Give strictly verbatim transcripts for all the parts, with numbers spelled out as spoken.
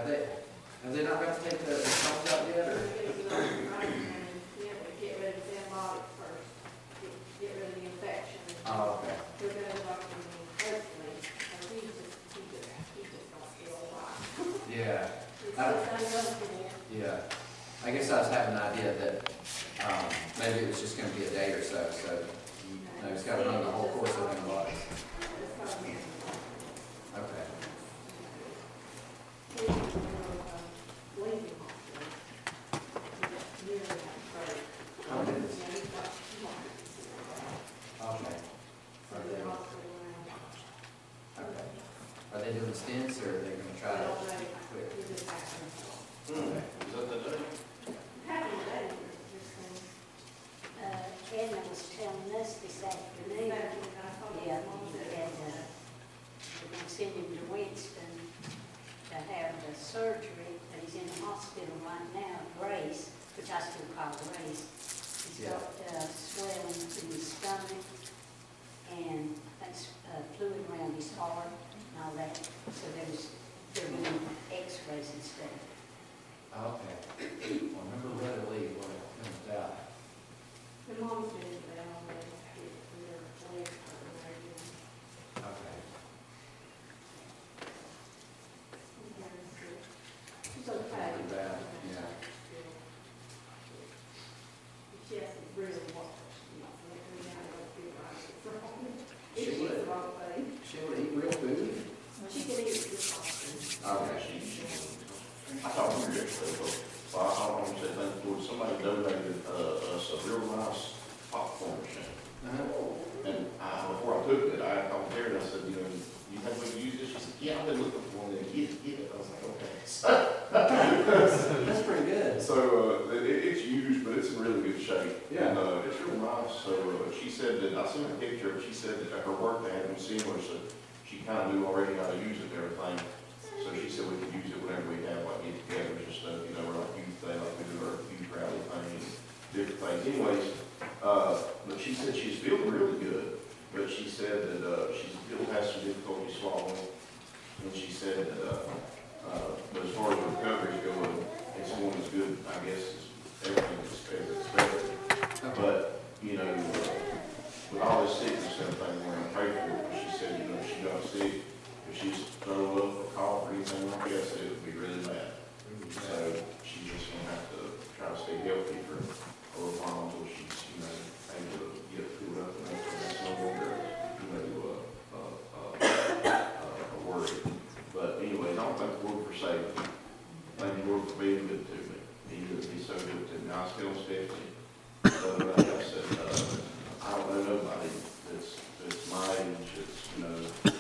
Have they, have they not got to take the phones out yet, or? Yeah, but get rid of the antibiotics first, get, get rid of the infection. Oh, okay. They're gonna talk to me personally, and he just, he just, he just don't feel right. Yeah, It's I- just uncomfortable. yeah. I guess I was having an idea that, um, maybe it was just gonna be a day or so, so, you know, it's gotta run the whole course of antibiotics. Okay. Oh, it is. Okay. Okay. Are they doing stints, or are they gonna try to quit? Okay. Is that the day? Uh, Edna was telling us this afternoon, yeah, that, uh, we're gonna send him to Winston to have the surgery, but he's in the hospital right now, Grace, which I still call Grace. He's Yeah. got, uh, swelling in his stomach, and that's, uh, fluid around his heart and all that, so there's, they're doing x-rays and stuff. Okay. Well, remember readily when it comes out. The mom's been in there already, get their legs hurt and everything. Okay. She's okay. Pretty bad, yeah. She has to really watch what she eats, and every now and then feel right, it's wrong. If She she's would. the wrong thing. She would eat real food? She can eat it just often. Okay. I talked to her yesterday, but, well, I don't want to say thank you, somebody donated, uh, us a real nice popcorn machine. Uh-huh. And I, before I took it, I called Terry and I said, you know, you think we can use this? She said, yeah, I've been looking for one, there. Get it, get it. I was like, okay. That's pretty good. So, uh, it, it's used, but it's in really good shape. Yeah. And, uh, it's real nice, so, uh, she said that, I sent her a picture, she said that at her work they had one similar, so she kind of knew already how to use it and everything. So she said we could use it whenever we have like get togethers and stuff, you know, or like youth day, like we do our youth rally thing and different things. Anyways, uh, but she said she's feeling really good, but she said that, uh, she still has some difficulty swallowing. And she said that, uh, uh, but as far as recovery's going, it's going as good, I guess, as everything is expected. But, you know, uh, with all this sickness and everything, we're gonna pray for her. She said, you know, if she got sick, if she's throw up or cough or anything like that, said it would be really bad. So she's just gonna have to try to stay healthy for a little while until she's, you know, able to get filled up and that's no longer, you know, uh, uh, uh, uh, a worry. But anyway, I don't thank the Lord for saving me. Thank the Lord for being good to me. He is, he's so good to me. I was telling Stephanie, so like I said, uh, I don't know nobody that's, that's my age, that's, you know,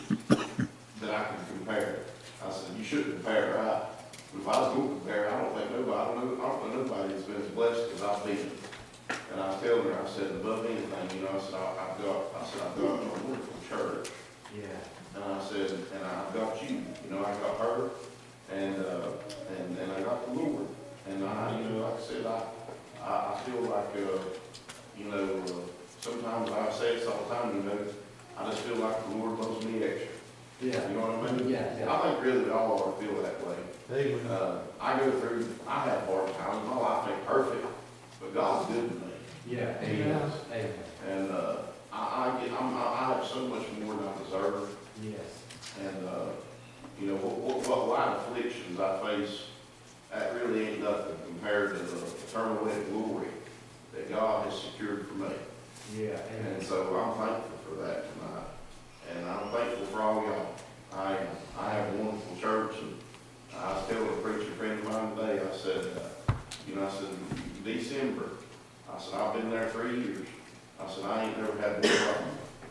that I can compare. I said, you shouldn't compare. I, if I was going to compare, I don't think nobody, I don't know, I don't know nobody that's been as blessed as I've been. And I was telling her, I said, above anything, you know, I said, I, I've got, I said, I've got a wonderful church. Yeah. And I said, and I've got you, you know, I got her, and, uh, and, and I got the Lord. And I, you know, like I said, I, I, I feel like, uh, you know, uh, sometimes I say this all the time, you know, I just feel like the Lord loves me extra. Yeah. You know what I mean? Yeah, yeah. I think really we all ought to feel that way. Amen. Uh, I go through, I have hard times, my life ain't perfect, but God's good to me. Yeah. He is. Amen. And, uh, I, I get, I'm, I have so much more than I deserve. Yes. And, uh, you know, what, what, what light afflictions I face, that really ain't nothing compared to the eternal weight of glory that God has secured for me. Yeah. And so I'm thankful for that tonight. And I'm thankful for all y'all. I, I have a wonderful church, and I was telling a preacher friend of mine today, I said, uh, you know, I said, December, I said, I've been there three years. I said, I ain't never had one problem.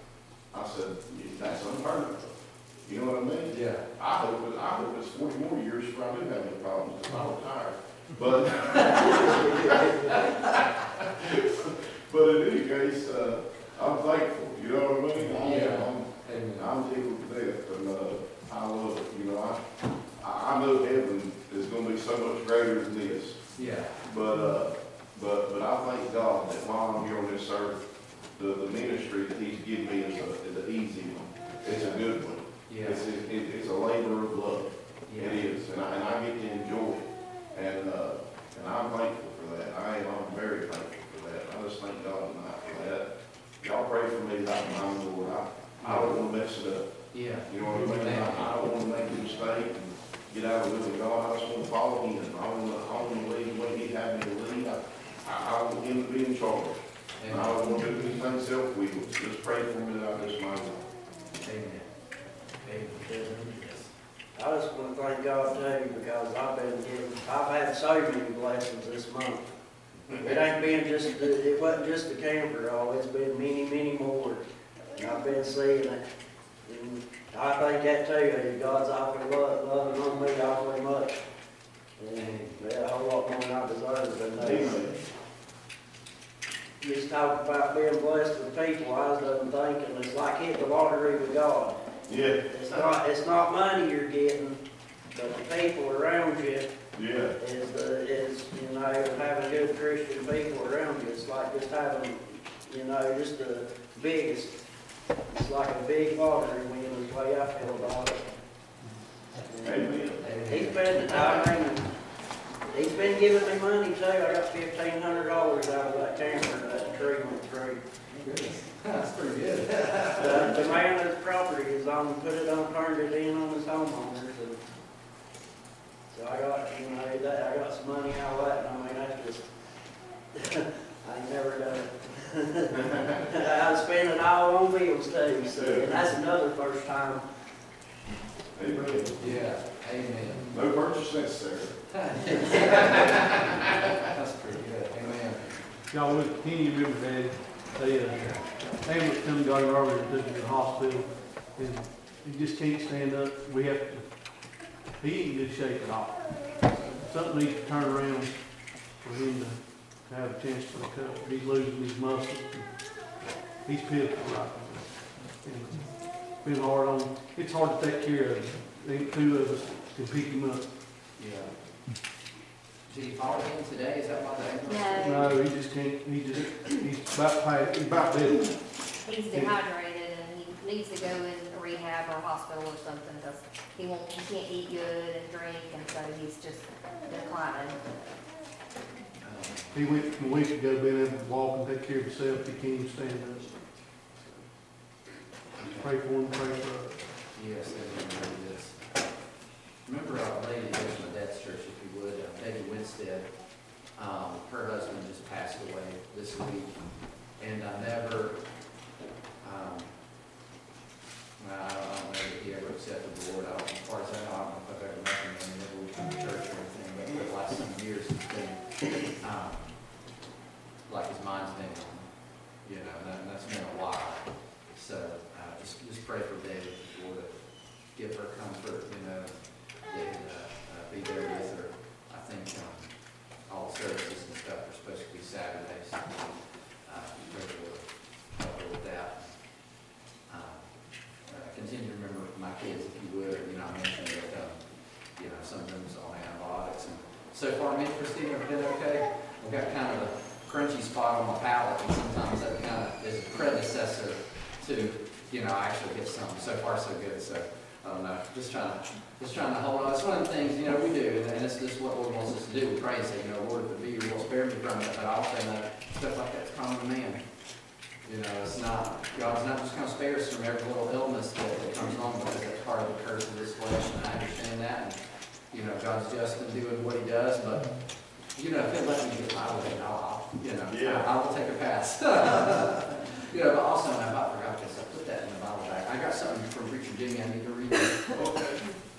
I said, that's unheard of. You know what I mean? Yeah. I hope, it, I hope it's forty more years before I do have any problems, because I'm retired. But, but in any case, uh, I'm thankful, you know what I mean? I, Yeah. I'm, Amen. I'm tickled to death, and, uh, I love it, you know, I, I I know heaven is gonna be so much greater than this, Yeah. but, uh, but, but I thank God that while I'm here on this earth, the, the ministry that He's given me is a, is an easy one, it's a good one. Yeah. It's, it, it's a labor of love, Yeah. it is, and I, and I get to I believe in God, I just want to follow him. I want to, I want to lead the way he had me to lead. I, I I want him to be in charge. And I don't want to do anything self-will. Just pray for me that I just might. Amen. Amen. I just want to thank God too, because I've been getting, I've had so many blessings this month. It ain't been just, the- it wasn't just the camper, oh, it's been many, many more. And I've been seeing it. And I think that too, that God's awfully lo- loving on me awfully much. And yeah, a whole lot more than I deserve, but no. Amen. Just talk about being blessed with people, I was done thinking, it's like hitting the lottery with God. Yeah, It's not, it's not money you're getting, but the people around you yeah. is, the is, you know, having good Christian people around you. It's like just having, you know, just the biggest, it's like a big lottery win is the way I feel about it. Amen. He's been, I mean, he's been giving me money too. I got fifteen hundred dollars out of that camper that tree went through. That's pretty good. The, the man of his property is on, put it on, turned it in on his homeowners. And so I got, you know, that, I got some money out of that, and I mean, that's just, I ain't never done it. I spend it all on bills too, so, and that's another first time. Amen. Yeah, amen. No purchase necessary. That's pretty good, amen. Y'all look, can you remember that, they, uh, ambulance come and got him earlier, took him to the hospital, and he just can't stand up, we have to, he ain't in good shape at all. Something needs to turn around for him to, to have a chance to recover, he's losing his muscle, he's pitiful right now. And it's been hard on, it's hard to take care of, the two of us can pick him up. Yeah. Did he fall in today? Is that why the ambulance? No, No, he just can't, he just, he's about, pa- he's about dead. he's dehydrated and he needs to go in rehab or hospital or something because he won't, he can't eat good and drink, and so he's just declining. Um, He went from a week ago being able to walk and take care of himself, he can't even stand up. Pray for him, pray for us. Yes, they remember this. Remember a lady that goes to my dad's church, if you would, uh, Peggy Winstead. Um, her husband just passed away this week, and I never, um, well, I don't know if he ever accepted the Lord. I don't, as far as I know, I don't know if I've ever met him, and never went to church or anything, but for the last some years, it's been, um, like his mind's been, you know, and that- and that's been a while. So, uh, just, just pray for David, Lord, to give her comfort, you know, and, uh, uh, be there with her. I think, um, all the services and stuff are supposed to be Saturdays. Uh, pray for her, help her with that. Um, uh, continue to remember my kids, if you would, you know, I mentioned that, um, you know, some of them's on antibiotics, and so far, me and Christina have been okay. We've got kind of a crunchy spot on my palate, and sometimes that kind of is a predecessor to, you know, I actually get some. So far, so good. So I don't know. Just trying to, just trying to hold on. It's one of the things, you know, we do, and it's just what Lord wants us to do. We pray and say, you know, Lord, if it be your will, spare me from it. But I also know stuff like that's common to man. You know, it's not, God's not just going to spare us from every little illness that, that comes along, because that's part of the curse of this flesh, and I understand that. And, you know, God's just in doing what He does, but you know, if He'll let me get my way, I'll, I'll you know, Yeah. I, I will take a pass. You know, but also, and I about forgot this, I put that in the Bible bag. I got something from Preacher Jimmy I need to read. Okay.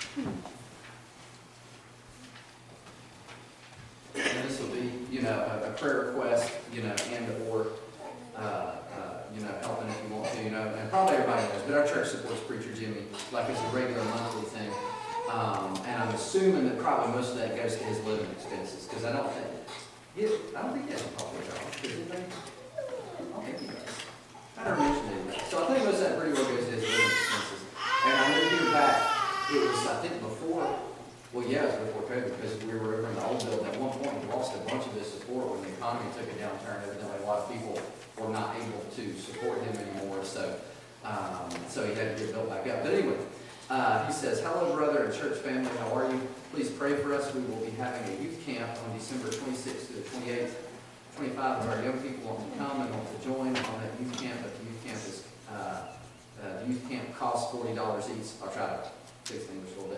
And this will be, you know, a, a prayer request, you know, and or, uh, uh, you know, helping if you want to, you know, and probably everybody knows, but our church supports Preacher Jimmy, like it's a regular monthly thing. Um, and I'm assuming that probably most of that goes to his living expenses, because I don't think, he, I don't think he has a public job, does he? I don't think he does. I never mentioned it. So I think most of that pretty well goes to his living expenses. And I know here back, it was, I think before, well, yeah, it was before COVID, because we were over in the old building. At one point, we lost a bunch of his support when the economy took a downturn. Evidently, a lot of people were not able to support him anymore, so, um, so he had to get built back up. But anyway, uh, he says, hello, brother and church family, how are you? Please pray for us. We will be having a youth camp on December twenty-sixth to the twenty-eighth. twenty-five of our young people want to come and want to join on that youth camp, but the youth camp is, uh, uh, the youth camp costs forty dollars each. I'll try to fix English a little bit.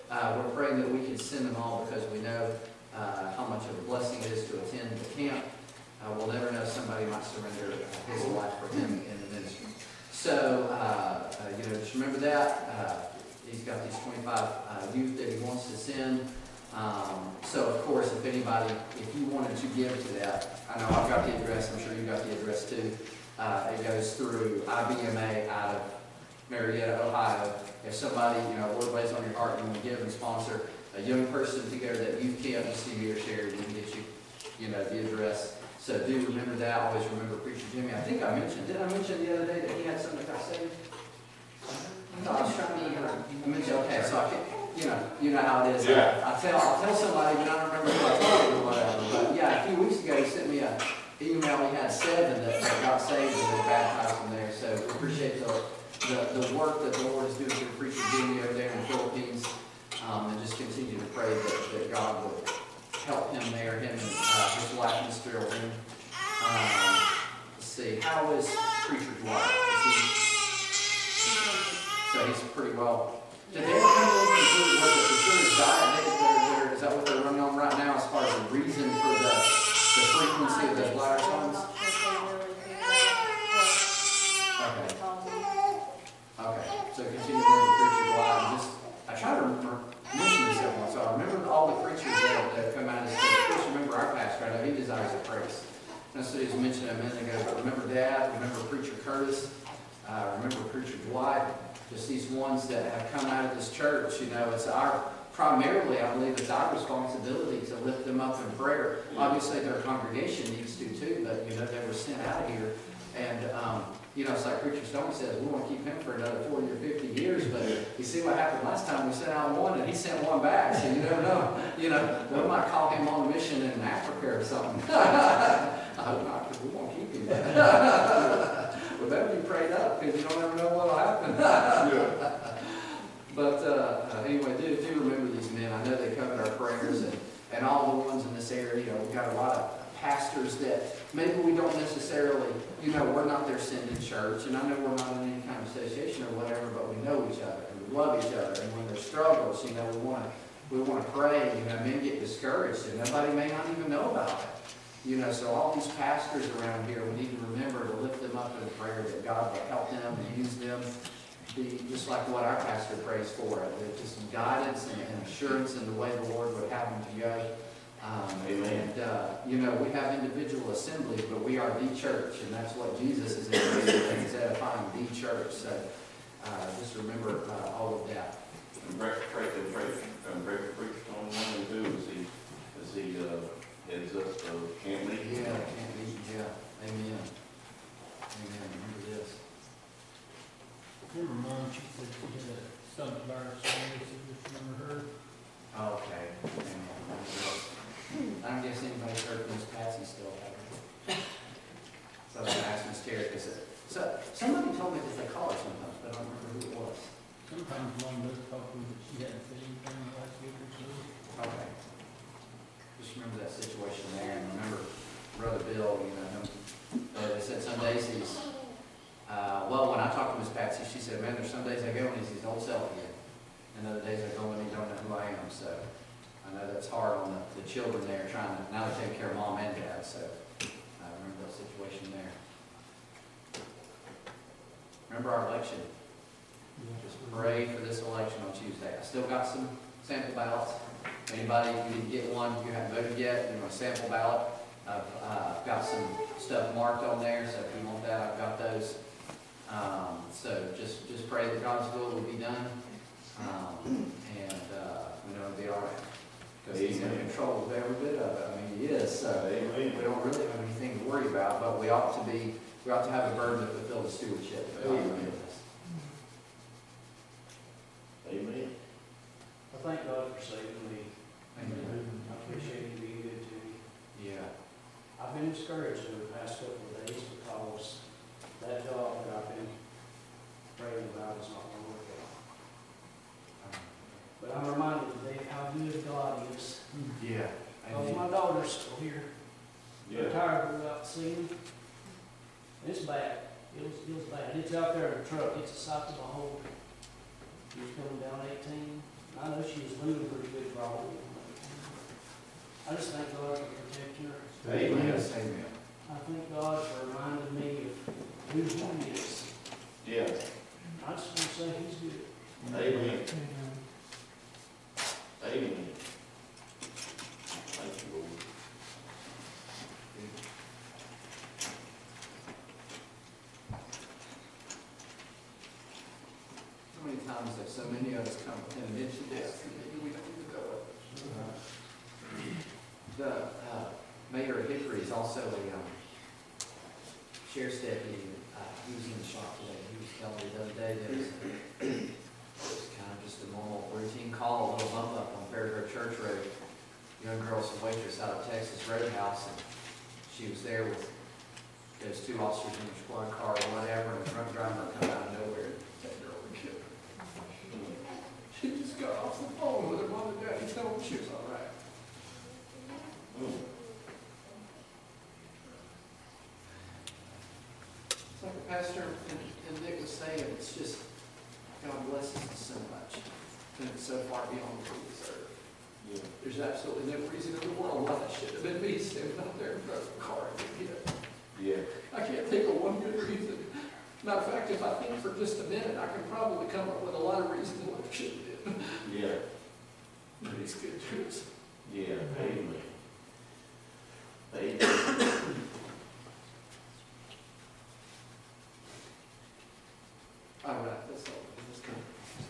Uh, we're praying that we can send them all because we know, uh, how much of a blessing it is to attend the camp. Uh, we'll never know, somebody might surrender uh, his life for him in the ministry. So, uh, uh, you know, just remember that. Uh, he's got these twenty-five uh, youth that he wants to send. Um, so, of course, if anybody, if you wanted to give to that, I know I've got the address, I'm sure you got the address too. Uh, it goes through I B M A out of Marietta, Ohio. If somebody, you know, Lord lays on your heart, you want to give and sponsor a young person to go to that youth camp, just see me or Sherry, we can get you, you know, the address. So do remember that. Always remember Preacher Jimmy. I think I mentioned, did I mention the other day that he had something that got saved? No, I was trying to remember. I mentioned, okay, so I can, you know, you know how it is. Yeah. I tell, I'll tell somebody, but I don't remember who I told or whatever. But yeah, a few weeks ago, he sent me a email. He had seven that, that got saved and they baptized them there. So we appreciate the, the, the work that the Lord is doing through Preacher Jimmy over there in the Philippines. Um, and just continue to pray that, that God would help him there, him and uh, his wife, Miss Geraldine. Um, let's see, how is Preacher Dwight? Is he, so he's pretty well. Did they ever come to a conclusion what the consumer's diet? They, they're, they're, is that what they're running on right now as far as the reason for the, the frequency of those bladder stones? Okay. Okay. So continue to remember Preacher Dwight. And just, I try to remember, mention this every once in a while. Remember all the preachers that, that have come out of this church. Of course, remember our pastor. I know he desires a praise. That's what he was mentioning a minute ago. But remember Dad. Remember Preacher Curtis. Uh, remember Preacher Dwight. Just these ones that have come out of this church. You know, it's our, primarily, I believe it's our responsibility to lift them up in prayer. Obviously, their congregation needs to too, but, you know, they were sent out of here. And, um, you know, it's like Preacher Stone says, we want to keep him for another forty or fifty years, but you see what happened last time, we sent out one and he sent one back, so you never know. You know, we might call him on a mission in Africa or something. I hope not, because we won't keep him. We better be prayed up, because you don't ever know what'll happen. But uh, uh, anyway, do, do remember these men. I know they covered our prayers, and, and all the ones in this area. You know, we've got a lot of pastors that maybe we don't necessarily, you know, we're not their sending church, and I know we're not in any kind of association or whatever, but we know each other, and we love each other, and when there's struggles, you know, we want to we want to pray. You know, men get discouraged, and nobody may not even know about it. You know, so all these pastors around here, we need to remember to lift them up in prayer, that God will help them and use them. Be just like what our pastor prays for, just some guidance and, and assurance in the way the Lord would have them to go. Um, Amen. And, uh, you know, we have individual assemblies, but we are the church, and that's what Jesus is in. He's edifying the church. So uh, just remember uh, all of that. And pray, pray, pray, and pray for Preacher Stone one and two as he, as he, uh, heads up the camp meeting. Yeah, can't be, yeah. Amen. Amen. Remember this. Remember Mom, she said she had a stomach virus, so I just remember her. Okay. Amen. Remember this. I don't guess anybody's heard from Miss Patsy still, have they? So I was gonna ask Miss Terry, because it, so, somebody told me that they call her sometimes, but I don't remember who it was. Sometimes Mom does talk to me, but she hadn't said anything the last week or two. Okay. Just remember that situation there, and remember Brother Bill, you know, him, uh, they said some days he's, uh, well, when I talked to Miss Patsy, she said, man, there's some days I go and he's his old self again. And other days I go and he don't know who I am, so I know that's hard on the, the children there, trying to, now they're taking care of mom and dad, so I remember that situation there. Remember our election. Just pray for this election on Tuesday. I still got some sample ballots. Anybody, if you didn't get one, you haven't voted yet, you want a sample ballot, I've uh, got some stuff marked on there, so if you want that, I've got those. Um, so just, just pray that God's will will be done, um, and uh, we know it'll be all right. Because He's in control of every bit of it. I mean, He is, so Amen. we don't really have anything to worry about, but we ought to be, we ought to have a burden to fulfill the stewardship that God has given us. Amen. I thank God for saving me. Amen. I appreciate you being good to me. Yeah. I've been discouraged over the past couple of days because that job that I've been praying about is not going to work out. But I'm reminded today how good God is. Yeah. Because my daughter's still here. Yeah. I'm tired of going out to see him. It's bad. It was, it was bad. It's out there in the truck. It's a sight to behold. He was coming down eighteen. I know she's living pretty good probably. I just thank God for protecting her. Amen. Yes, amen. I thank God for reminding me of who He is. Yeah, I just want to say He's good. amen. Amen. Thank you, Lord. How many times have so many of us come within an inch of death, and maybe we don't even know it? The, uh, mayor of Hickory is also a, um, sheriff's deputy, uh, he was in the shop today, he was telling me the other day that it was, it was kind of just a normal routine call, a little bump up on Fairgrove Church Road. Young girl's a waitress out of Texas Roadhouse, and she was there with those two officers in the squad car or whatever, and the drunk driver come out of nowhere and that girl would kill her. She just got off the phone with her mom and dad, he told them she was all right. Mm. It's like the pastor and, and Nick was saying, it's just, God blesses us so much, and it's so far beyond what we deserve. Yeah. There's absolutely no reason in the world why that should have been me standing out there in front of the car and hit it. Yeah. I can't think of one good reason. Matter of fact, if I think for just a minute, I can probably come up with a lot of reasons why I should have been. Yeah. But he's good to us. Yeah. Amen. Amen. All right, that's all. Let's go.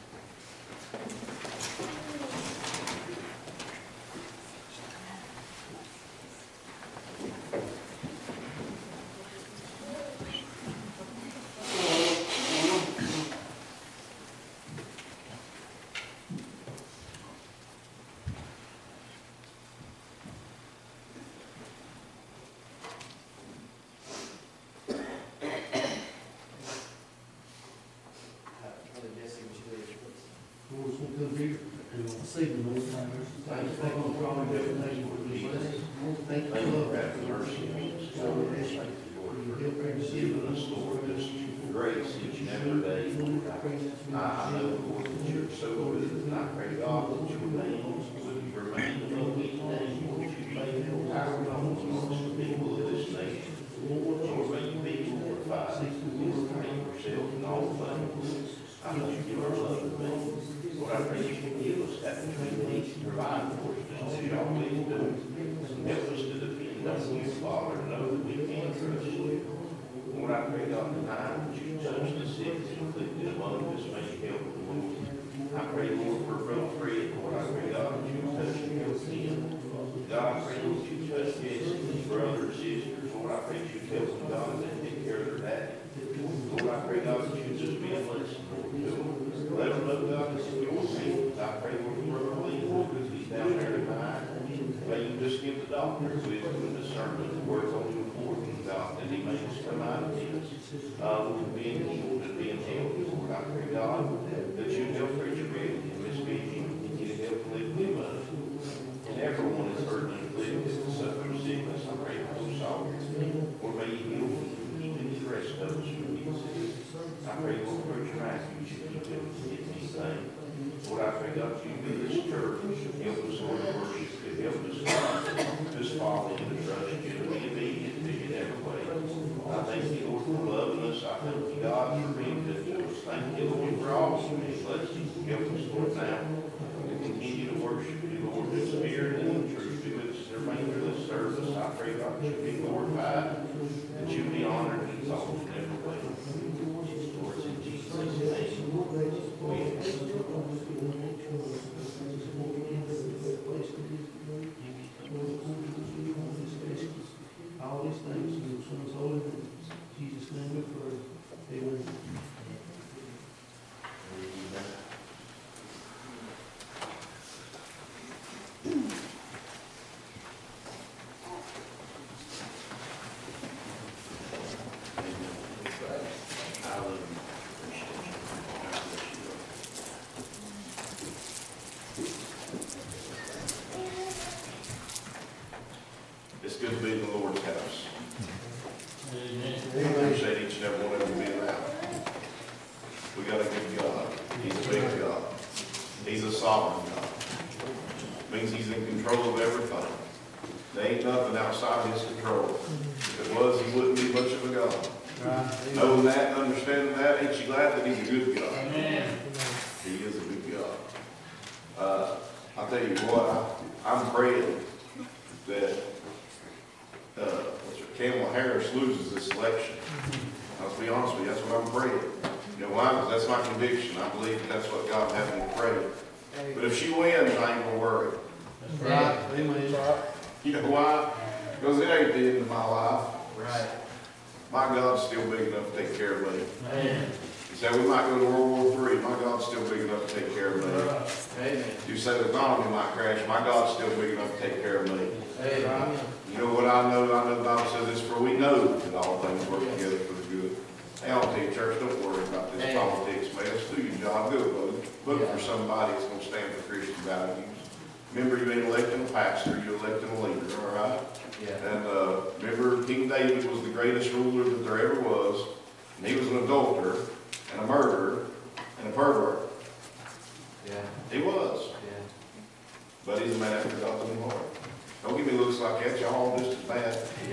Brother Jesse, would you lead us, please? Lord, we come here to see the Lord. Thank you for all the problems that we for Jesus. Thank you Thank you for for having mercy on us, Lord. Thank you, Lord, for giving us, Lord, this grace each and every day. I I know, Lord, that you're so good, and I pray, God, that your name would remain above each name, Lord, you made your power known amongst the people of this nation. Lord, may you be glorified, glorify yourself in all things. I know you are loving me. Lord, I pray you can give us that which we need to provide for us, just as you always do. Help us to depend on you, Father, and know that we can trust you. Lord, I pray, God, tonight that you touch the sick and afflicted among us, may you help them, Lord. I pray, Lord, for Brother Fred, Lord, I pray, God, that you touch and help him. God, I pray, Lord, that you touch Jesse, his brothers, sisters, Lord, I pray that you help them, God, and take care of their daddy. Lord, I pray, God, that you just be a blessing, Lord, to them. Let them know, God, this is your hands. I pray, Lord, for Brother Lee, Lord, because he's down there tonight. May you just give the doctor wisdom and discernment to work on him for him, God, that he may just come out of this, uh, Lord, being healed and being healthy, Lord. I pray, God, that you help Preacher Greg and Miss Vicky and you help lift them up. And everyone is hurting and afflicted with suffering sickness. I pray for those sorrows. Lord, may you heal them and the rest of us from being sick. I pray, Lord, for your refuge, you keep them from getting anything. Lord, I pray, God, you be this church. Help us, Lord, to worship you. Help us, God, just follow you, to trust you, to be obedient to you in every way. I thank you, Lord, for loving us. I thank you, God, for being good to us. Thank you, Lord, for all of many blessings. Help us, Lord, now to continue to worship you, Lord, in spirit and in truth. Be with us in the remainder of this service. I pray, God, that you be glorified, that you be honored and exalted in every way. Lord, in Jesus' name. All these things in your son's holy name. In Jesus' name we pray. Amen. in control of everything. There ain't nothing outside his control. If it was, he wouldn't be much of a God. Right. Knowing that and understanding that, ain't you glad that he's a good God? Amen. He is a good God. Uh, I'll tell you what, I, I'm praying that, uh, what's it, Kamala Harris loses this election. I'll be honest with you, that's what I'm praying. You know why? Because that's my conviction. I believe that that's what God has me pray. But if she wins, I ain't gonna worry. That's right. Amen. You know why? Because it ain't the end of my life. Right. My God's still big enough to take care of me. Amen. You say we might go to World War Three. My God's still big enough to take care of me. Amen. You say the economy might crash. My God's still big enough to take care of me. Amen. You know what I know? I know the Bible says this, for we know that all things work together for the good. Hey, I'll tell you, church, don't worry about this Hey. politics, man. Let's do your job. Go vote. Vote Yeah. for somebody that's going to stand for Christian values. Remember, you ain't electing a pastor, you're electing a leader, all right? Yeah. And uh, remember, King David was the greatest ruler that there ever was. And he was an adulterer, and a murderer, and a pervert. Yeah. He was. Yeah. But he's a man after God's own heart. Don't give me looks like that. Y'all just as bad.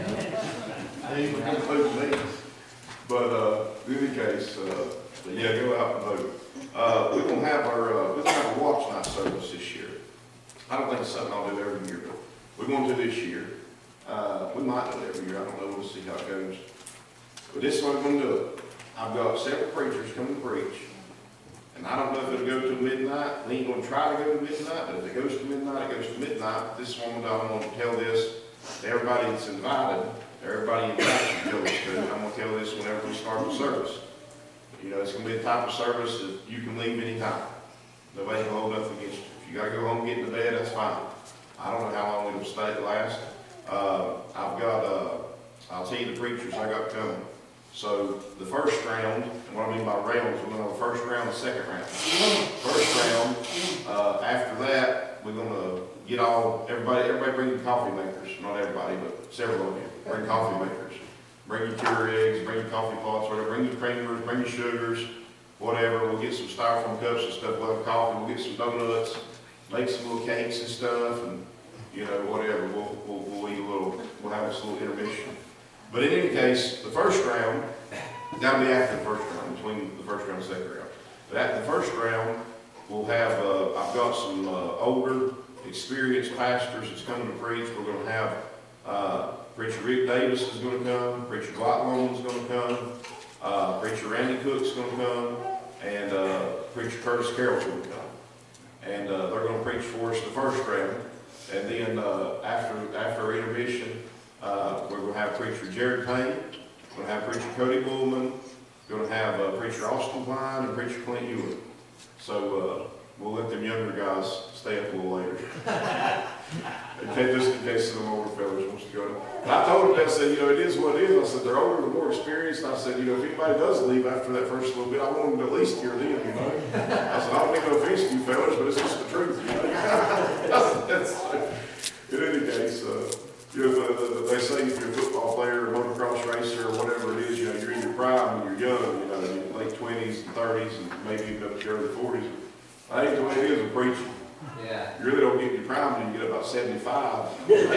Yeah. They ain't including me. But, uh, in any case, uh, but yeah, go out and vote. Uh, we're gonna have our, uh, we're gonna have a watch night service this year. I don't think it's something I'll do every year, but we're going to this year. Uh, we might do it every year. I don't know. We'll see how it goes. But this is what we're going to do. I've got several preachers coming to preach. And I don't know if it'll go to midnight. We ain't going to try to go to midnight, but if it goes to midnight, it goes to midnight. This woman, I'm going to tell this to everybody that's invited, everybody invited to tell this to. I'm going to tell this whenever we start the service. You know, it's going to be a type of service that you can leave anytime. Nobody can hold nothing against you. If you got to go home and get into bed, that's fine. I don't know how long it'll stay last. Uh, I've got, uh, I'll tell you the preachers I got coming. So the first round, and what I mean by rounds, we're going to have a first round and a second round. First round, uh, after that, we're going to get all, everybody, everybody bring your coffee makers. Not everybody, but several of you. Bring coffee makers. Bring your Keurig eggs, bring your coffee pots, whatever. Bring your creamers, bring your sugars, whatever. We'll get some styrofoam cups and stuff. We'll have coffee. We'll get some donuts, make some little cakes and stuff, and, you know, whatever. We'll, we'll, we'll eat a little, we'll have this little intermission. But in any case, the first round, that'll be after the first round, between the first round and the second round. But after the first round, we'll have, uh, I've got some uh, older, experienced pastors that's coming to preach. We're going to have uh, Preacher Rick Davis is going to come, Preacher Dwight Loman's going to come, uh, Preacher Randy Cook's going to come, and uh, Preacher Curtis Carroll's going to come. And uh, they're going to preach for us the first round. And then uh, after after our intermission, uh, we're going to have Preacher Jared Payne, we're going to have Preacher Cody Bullman, we're going to have uh, Preacher Austin Klein, and Preacher Clint Ewing. So uh, we'll let them younger guys stay up a little later. In case, just in case some older fellas wants to go. And I told them, I said, you know, it is what it is. I said, they're older, they're more experienced. And I said, you know, if anybody does leave after that first little bit, I want them to at least hear them, you know. I said, I don't mean no offense to you fellas, but it's just the truth, you know. That's, in any case, uh, you know, the, the, they say if you're a football player or motocross racer or whatever it is, you know, you're in your prime when you're young, you know, in your late twenties and thirties and maybe even up to your early forties. I think the way it is with preaching. Yeah. You really don't get your prime until you get about seventy-five.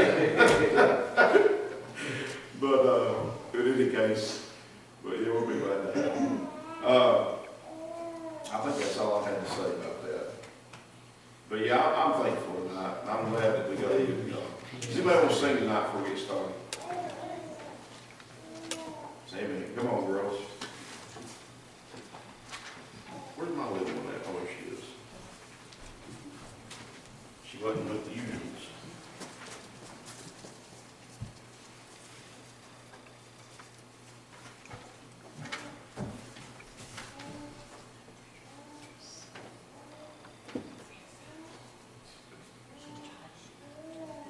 But uh, in any case, but yeah, we'll be glad to have you. Uh, I think that's all I had to say about that. But yeah, I, I'm thankful tonight. I'm glad that we got to get it done. Does anybody want to sing tonight before we get started? Say amen. Come on, girls. Where's my little one at? Oh, there she is. She wasn't with the usuals.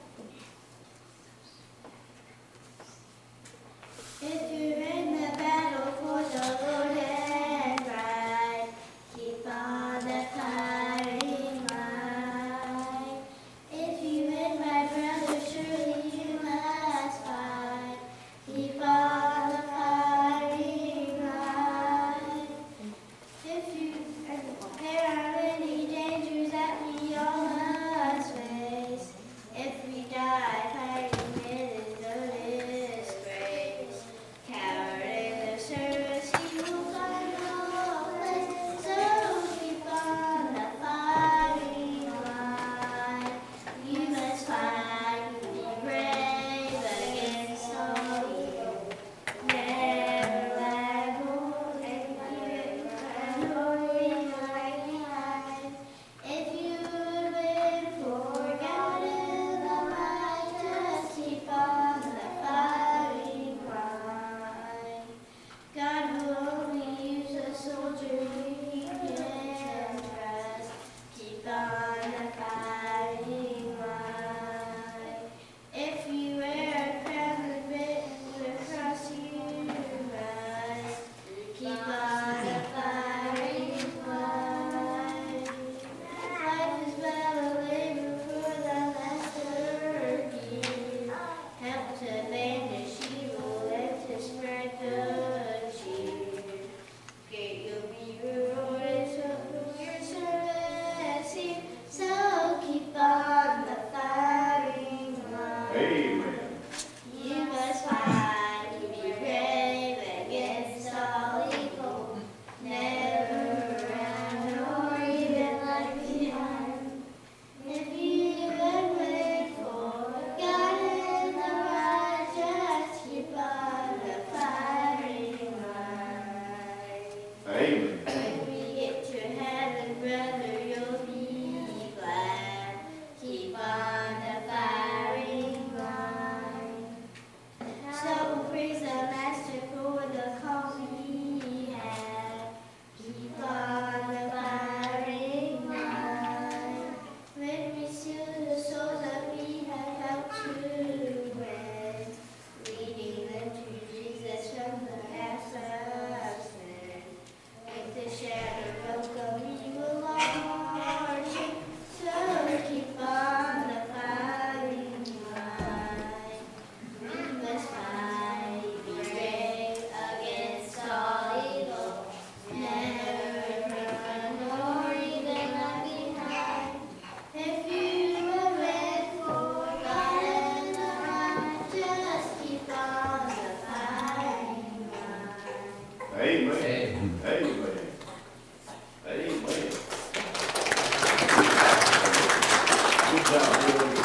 If you're in the battle. Amen. You must fight, be brave against all evil, never run or even lag behind. If you would wait for God and the righteous, keep on the fighting line. Amen. When we get to heaven, brother, you'll be glad. Keep on the firing line. So praise the Master for the call he had. Keep on the firing line. When we seal the souls that we have helped to win, leading them to Jesus from the paths of sin. With the shadow of the we will march, so keep on the fighting line. We must fight, be brave against all evil, never run nor even lag behind. If you will wait for God and the righteous, keep on the fighting line. Amen. Amen. Amen. Good job, Billy.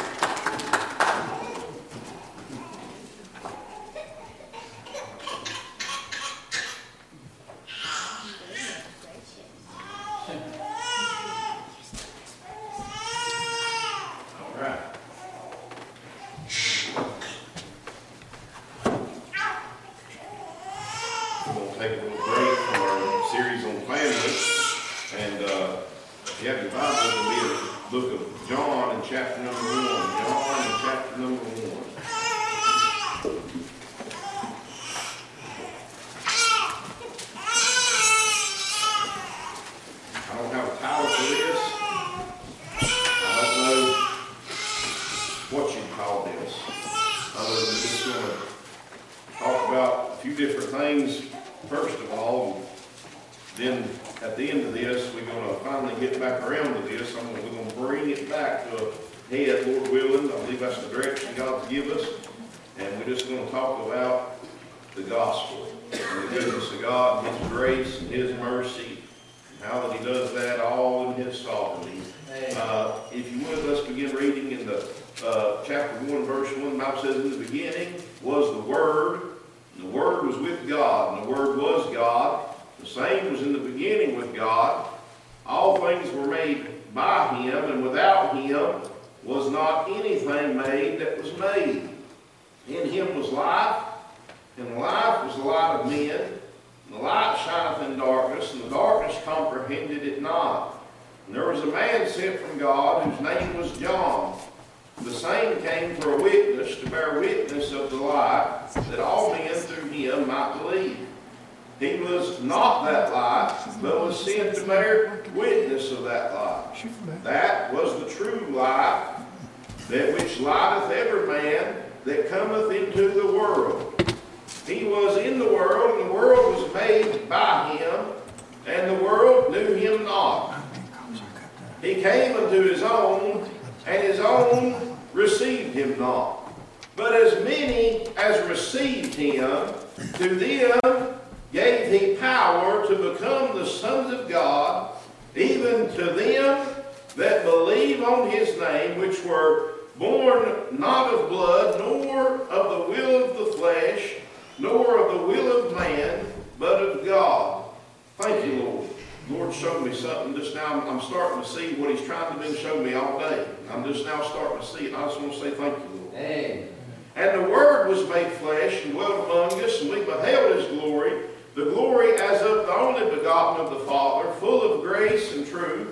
All right. We're gonna take a little break from our series on family, and uh, if you have your Bible, it'll be the book of John in chapter number one. John in chapter number one. I don't have a title for this. I don't know what you'd call this, other than just gonna talk about a few different things, first of all. Then at the end of this, we're going to finally get back around to this. I'm gonna, we're going to bring it back to a head, Lord willing. I believe that's the direction God's give us. And we're just going to talk about the gospel and the goodness of God, and His grace and His mercy, and how that He does that all in His sovereignty. Uh, if you would, let's begin reading in the uh, chapter one, verse one. The Bible says, in the beginning was the Word, and the Word was with God, and the Word was God. The same was in the beginning with God. All things were made by Him, and without Him was not anything made that was made. In Him was life, and the life was the light of men. And the light shineth in darkness, and the darkness comprehended it not. And there was a man sent from God, whose name was John. The same came for a witness, to bear witness of the light, that all men through him might believe. He was not that light, but was sent to bear witness of that light. That was the true light, that which lighteth every man that cometh into the world. He was in the world, and the world was made by him, and the world knew him not. He came unto his own, and his own received him not. But as many as received him, to them gave he power to become the sons of God, even to them that believe on his name, which were born not of blood, nor of the will of the flesh, nor of the will of man, but of God. Thank you, Lord. Lord showed me something just now. I'm starting to see what He's trying to do, show me all day. I'm just now starting to see it. I just want to say thank you, Lord. Amen. And the Word was made flesh and dwelt among us, and we beheld His glory, the glory as of the only begotten of the Father, full of grace and truth.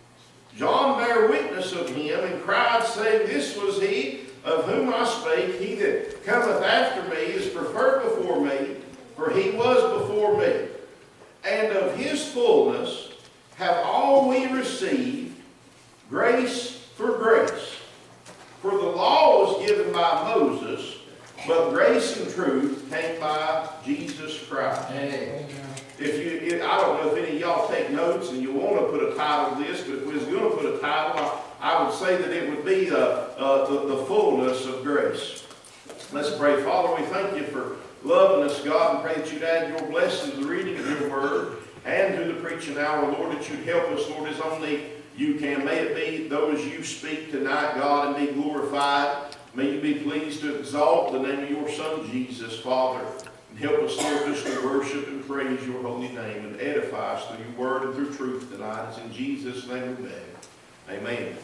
John bare witness of him, and cried, saying, This was he of whom I spake. He that cometh after me is preferred before me, for he was before me. And of his fullness have all we received grace for grace. For the law was given by Moses, but grace and truth came by Jesus Christ. Amen. If you, I don't know if any of y'all take notes and you want to put a title to this, but if we was going to put a title, I, I would say that it would be uh, uh, the, the fullness of grace. Let's pray. Father, we thank you for loving us, God, and pray that you'd add your blessing to the reading of your word and to the preaching hour, Lord, that you'd help us, Lord, as only you can. May it be those you speak tonight, God, and be glorified. May you be pleased to exalt the name of your Son, Jesus, Father. And help us, Lord, just to worship and praise your holy name and edify us through your word and through truth tonight. It's in Jesus' name we beg. Amen.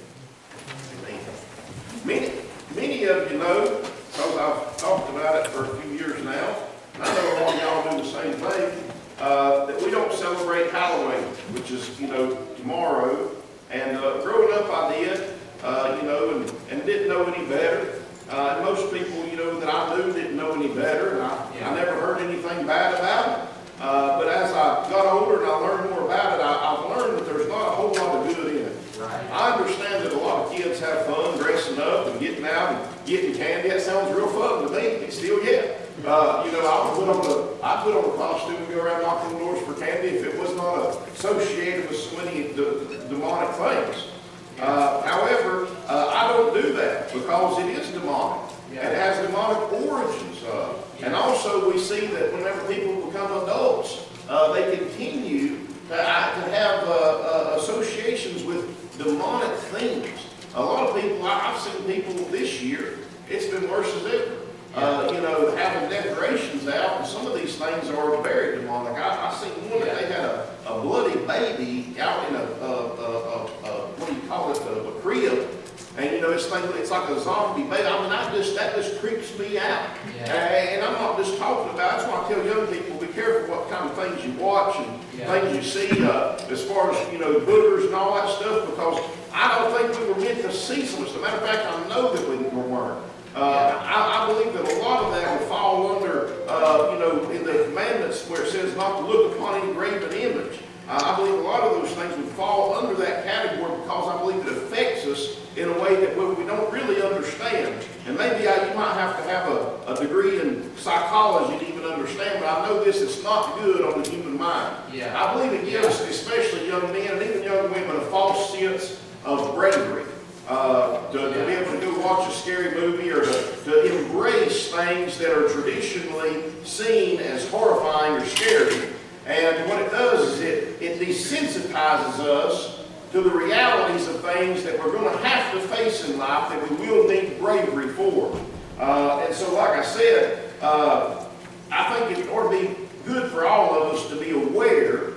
Amen. Many, many of you know, because I've talked about it for a few years now, and I know a lot of y'all do the same thing, uh, that we don't celebrate Halloween, which is, you know, tomorrow. And uh, growing up I did, uh, you know, and, and didn't know any better. Uh, and most people, you know, that I knew didn't know any better, and I, Yeah. I never heard anything bad about it. Uh, but as I got older and I learned more about it, I, I've learned that there's not a whole lot of good in it. Right. I understand that a lot of kids have fun dressing up and getting out and getting candy. That sounds real fun to me. It's still yet. Uh, you know, I would put on the I put on a costume and go around knocking on doors for candy if it was not associated with so many de- demonic things. Uh, however, uh, I don't do that because it is demonic. Yeah. It has demonic origins. Uh, and also we see that whenever people become adults, uh, they continue to, uh, to have uh, uh, associations with demonic things. A lot of people, I, I've seen people this year, it's been worse as ever. Uh, you know, having decorations out, and some of these things are very demonic. I, I seen one that they had a, a bloody baby out in a, a, a, a, a what do you call it, a, a crib, and you know, this thing, it's like a zombie baby. I mean, I just, that just creeps me out. Yeah. And, and I'm not just talking about, that's why I tell young people, be careful what kind of things you watch and Yeah. things you see, uh, as far as, you know, boogers and all that stuff, because I don't think we were meant to see so much. As a matter of fact, I know that we weren't. Uh, I, I believe that a lot of that will fall under, uh, you know, in the commandments where it says not to look upon any graven image. Uh, I believe a lot of those things would fall under that category because I believe it affects us in a way that we, we don't really understand. And maybe I, you might have to have a, a degree in psychology to even understand, but I know this is not good on the human mind. Yeah. I believe it gives, especially young men and even young women, a false sense of bravery. Uh, to, to be able to go watch a scary movie or to, to embrace things that are traditionally seen as horrifying or scary. And what it does is it, it desensitizes us to the realities of things that we're going to have to face in life that we will need bravery for. Uh, and so, like I said, uh, I think it ought to be good for all of us to be aware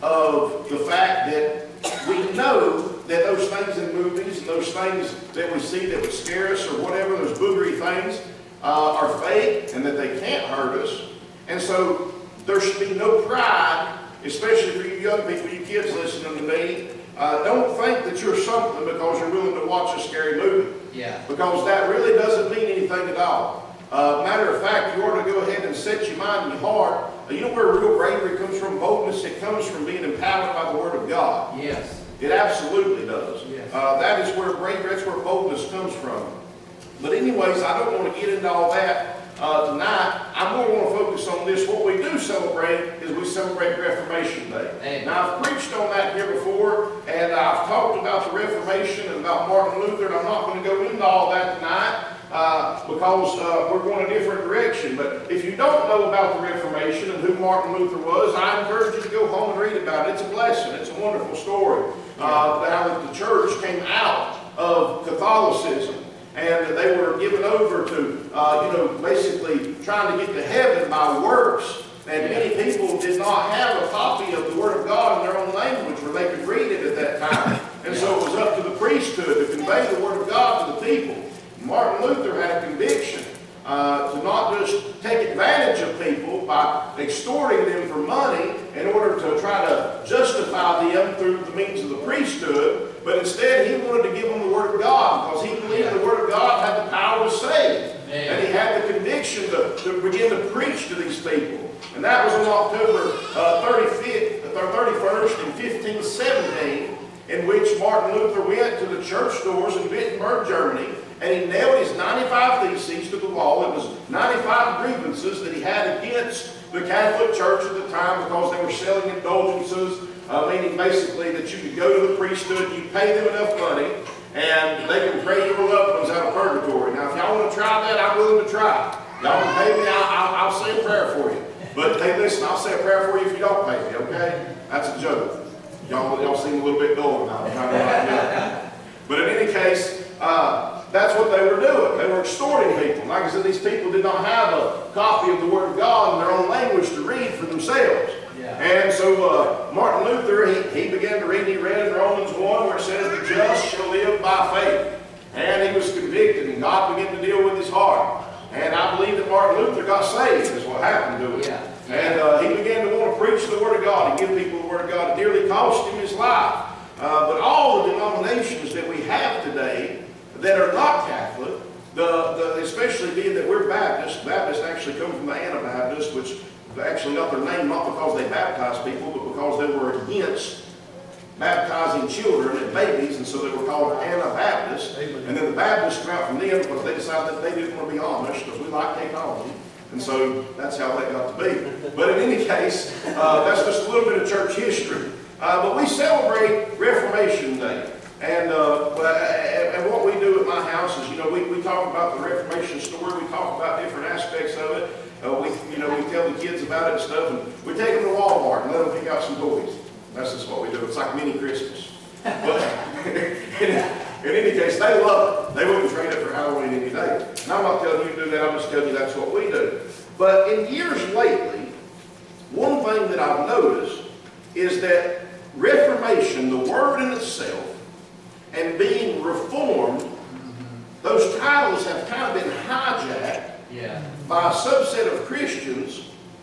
of the fact that we know that those things in movies and those things that we see that would scare us or whatever, those boogery things, uh, are fake and that they can't hurt us. And so there should be no pride, especially for you young people, you kids listening to me. Uh, don't think that you're something because you're willing to watch a scary movie. Yeah. Because that really doesn't mean anything at all. Uh, matter of fact, you ought to go ahead and set your mind and your heart. Uh, you know where real bravery comes from? Boldness. It comes from being empowered by the Word of God. Yes. It absolutely does. Yes. Uh, that is where bravery, that's where boldness comes from. But anyways, I don't want to get into all that uh, tonight. I more want to focus on this. What we do celebrate is we celebrate Reformation Day. Amen. Now, I've preached on that here before, and I've talked about the Reformation and about Martin Luther, and I'm not going to go into all that tonight. Uh, because uh, we're going a different direction. But if you don't know about the Reformation and who Martin Luther was, I encourage you to go home and read about it. It's a blessing. It's a wonderful story. Uh, how the church came out of Catholicism and they were given over to, uh, you know, basically trying to get to heaven by works. And many people did not have a copy of the Word of God in their own language where they could read it at that time. And so it was up to the priesthood to convey the Word of God to the people. Martin Luther had a conviction uh, to not just take advantage of people by extorting them for money in order to try to justify them through the means of the priesthood, but instead he wanted to give them the Word of God because he believed the Word of God had the power to save. Yeah. And he had the conviction to, to begin to preach to these people. And that was on October uh, thirty-fifth, thirty-first in fifteen seventeen, in which Martin Luther went to the church doors in Wittenberg, Germany, and he nailed his ninety-five theses to the wall. It was ninety-five grievances that he had against the Catholic Church at the time because they were selling indulgences, uh, meaning basically that you could go to the priesthood, you pay them enough money, and they can pray your loved ones out of purgatory. Now, if y'all want to try that, I'm willing to try. Y'all can pay me, I'll, I'll, I'll say a prayer for you. But hey, listen, I'll say a prayer for you if you don't pay me, okay? That's a joke. Y'all, y'all seem a little bit dull now. I'm trying to like that. But in any case, uh, that's what they were doing. They were extorting people. Like I said, these people did not have a copy of the Word of God in their own language to read for themselves. Yeah. And so uh, Martin Luther, he, he began to read, he read in Romans one where it says, the just shall live by faith. And he was convicted, and God began to deal with his heart. And I believe that Martin Luther got saved, is what happened to him. Yeah. And uh, he began to want to preach the Word of God and give people the Word of God. It nearly cost him his life. Uh, but all the denominations that we have today that are not Catholic, the, the, especially being that we're Baptists, Baptists actually come from the Anabaptists, which actually got their name not because they baptized people, but because they were against baptizing children and babies, and so they were called Anabaptists. And then the Baptists came out from them because they decided that they didn't want to be Amish, because we like technology. And so that's how they got to be. But in any case, uh, that's just a little bit of church history. Uh, but we celebrate Reformation Day. And, uh, and, and what we do at my house is, you know, we, we talk about the Reformation story. We talk about different aspects of it. Uh, we, you know, we tell the kids about it and stuff. And we take them to Walmart and let them pick out some toys. That's just what we do. It's like mini Christmas. But in, in any case, they love it. They wouldn't trade it for Halloween any day. And I'm not telling you to do that. I'm just telling you that's what we do. But in years lately, one thing that I've noticed is that Reformation, the word in itself, and being reformed, those titles have kind of been hijacked Yeah. by a subset of Christians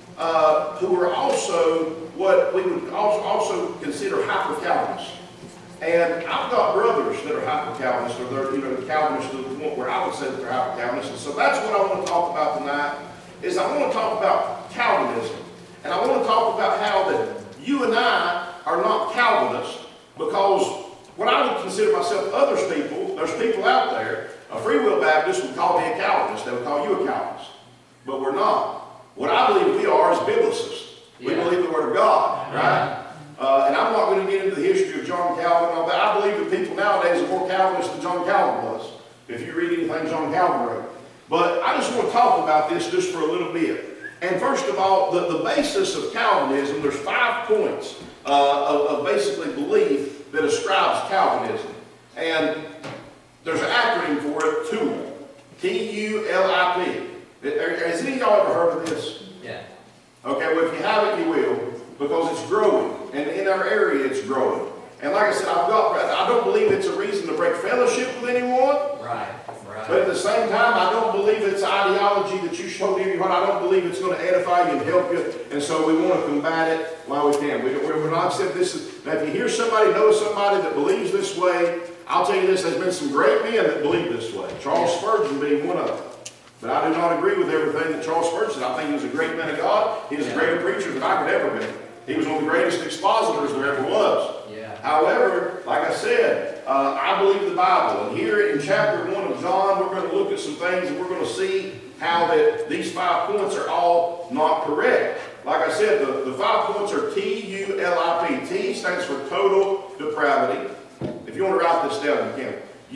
uh, who are also what we would also, also consider hyper-Calvinists. And I've got brothers that are hyper-Calvinists, or they're, you know, Calvinists to the point where I would say that they're hyper-Calvinists. And so that's what I want to talk about tonight, is I want to talk about Calvinism. And I want to talk about how that you and I are not Calvinists, because what I would consider myself, others people, there's people out there, a Free Will Baptist would call me a Calvinist. They would call you a Calvinist. But we're not. What I believe we are is biblicists. We Yeah. believe the Word of God, right? Uh, and I'm not going to get into the history of John Calvin and all that. I believe that people nowadays are more Calvinist than John Calvin was, if you read anything John Calvin wrote. But I just want to talk about this just for a little bit. And first of all, the, the basis of Calvinism, there's five points uh, of, of basically belief that ascribes Calvinism. And there's an acronym for it, T U L. T U L I P. Has any of y'all ever heard of this? Yeah. Okay, well, if you haven't, you will, because it's growing. And in our area, it's growing. And like I said, I've got, I don't believe it's a reason to break fellowship with anyone. Right. Right. But at the same time, I don't believe it's ideology that you show in your heart. I don't believe it's going to edify you and help you. And so we want to combat it while we can. We, we're not said this is, now if you hear somebody, know somebody that believes this way, I'll tell you this, there's been some great men that believe this way. Charles Spurgeon being one of them. But I do not agree with everything that Charles Spurgeon said. I think he was a great man of God. He was a greater preacher than I could ever be. He was one of the greatest expositors there ever was. Yeah. However, like I said, uh, I believe the Bible. And here in chapter one of John, we're going to look at some things and we're going to see how that these five points are all not correct. Like I said, the, the five points are T U L I P. T stands for total depravity. If you want to write this down, you can.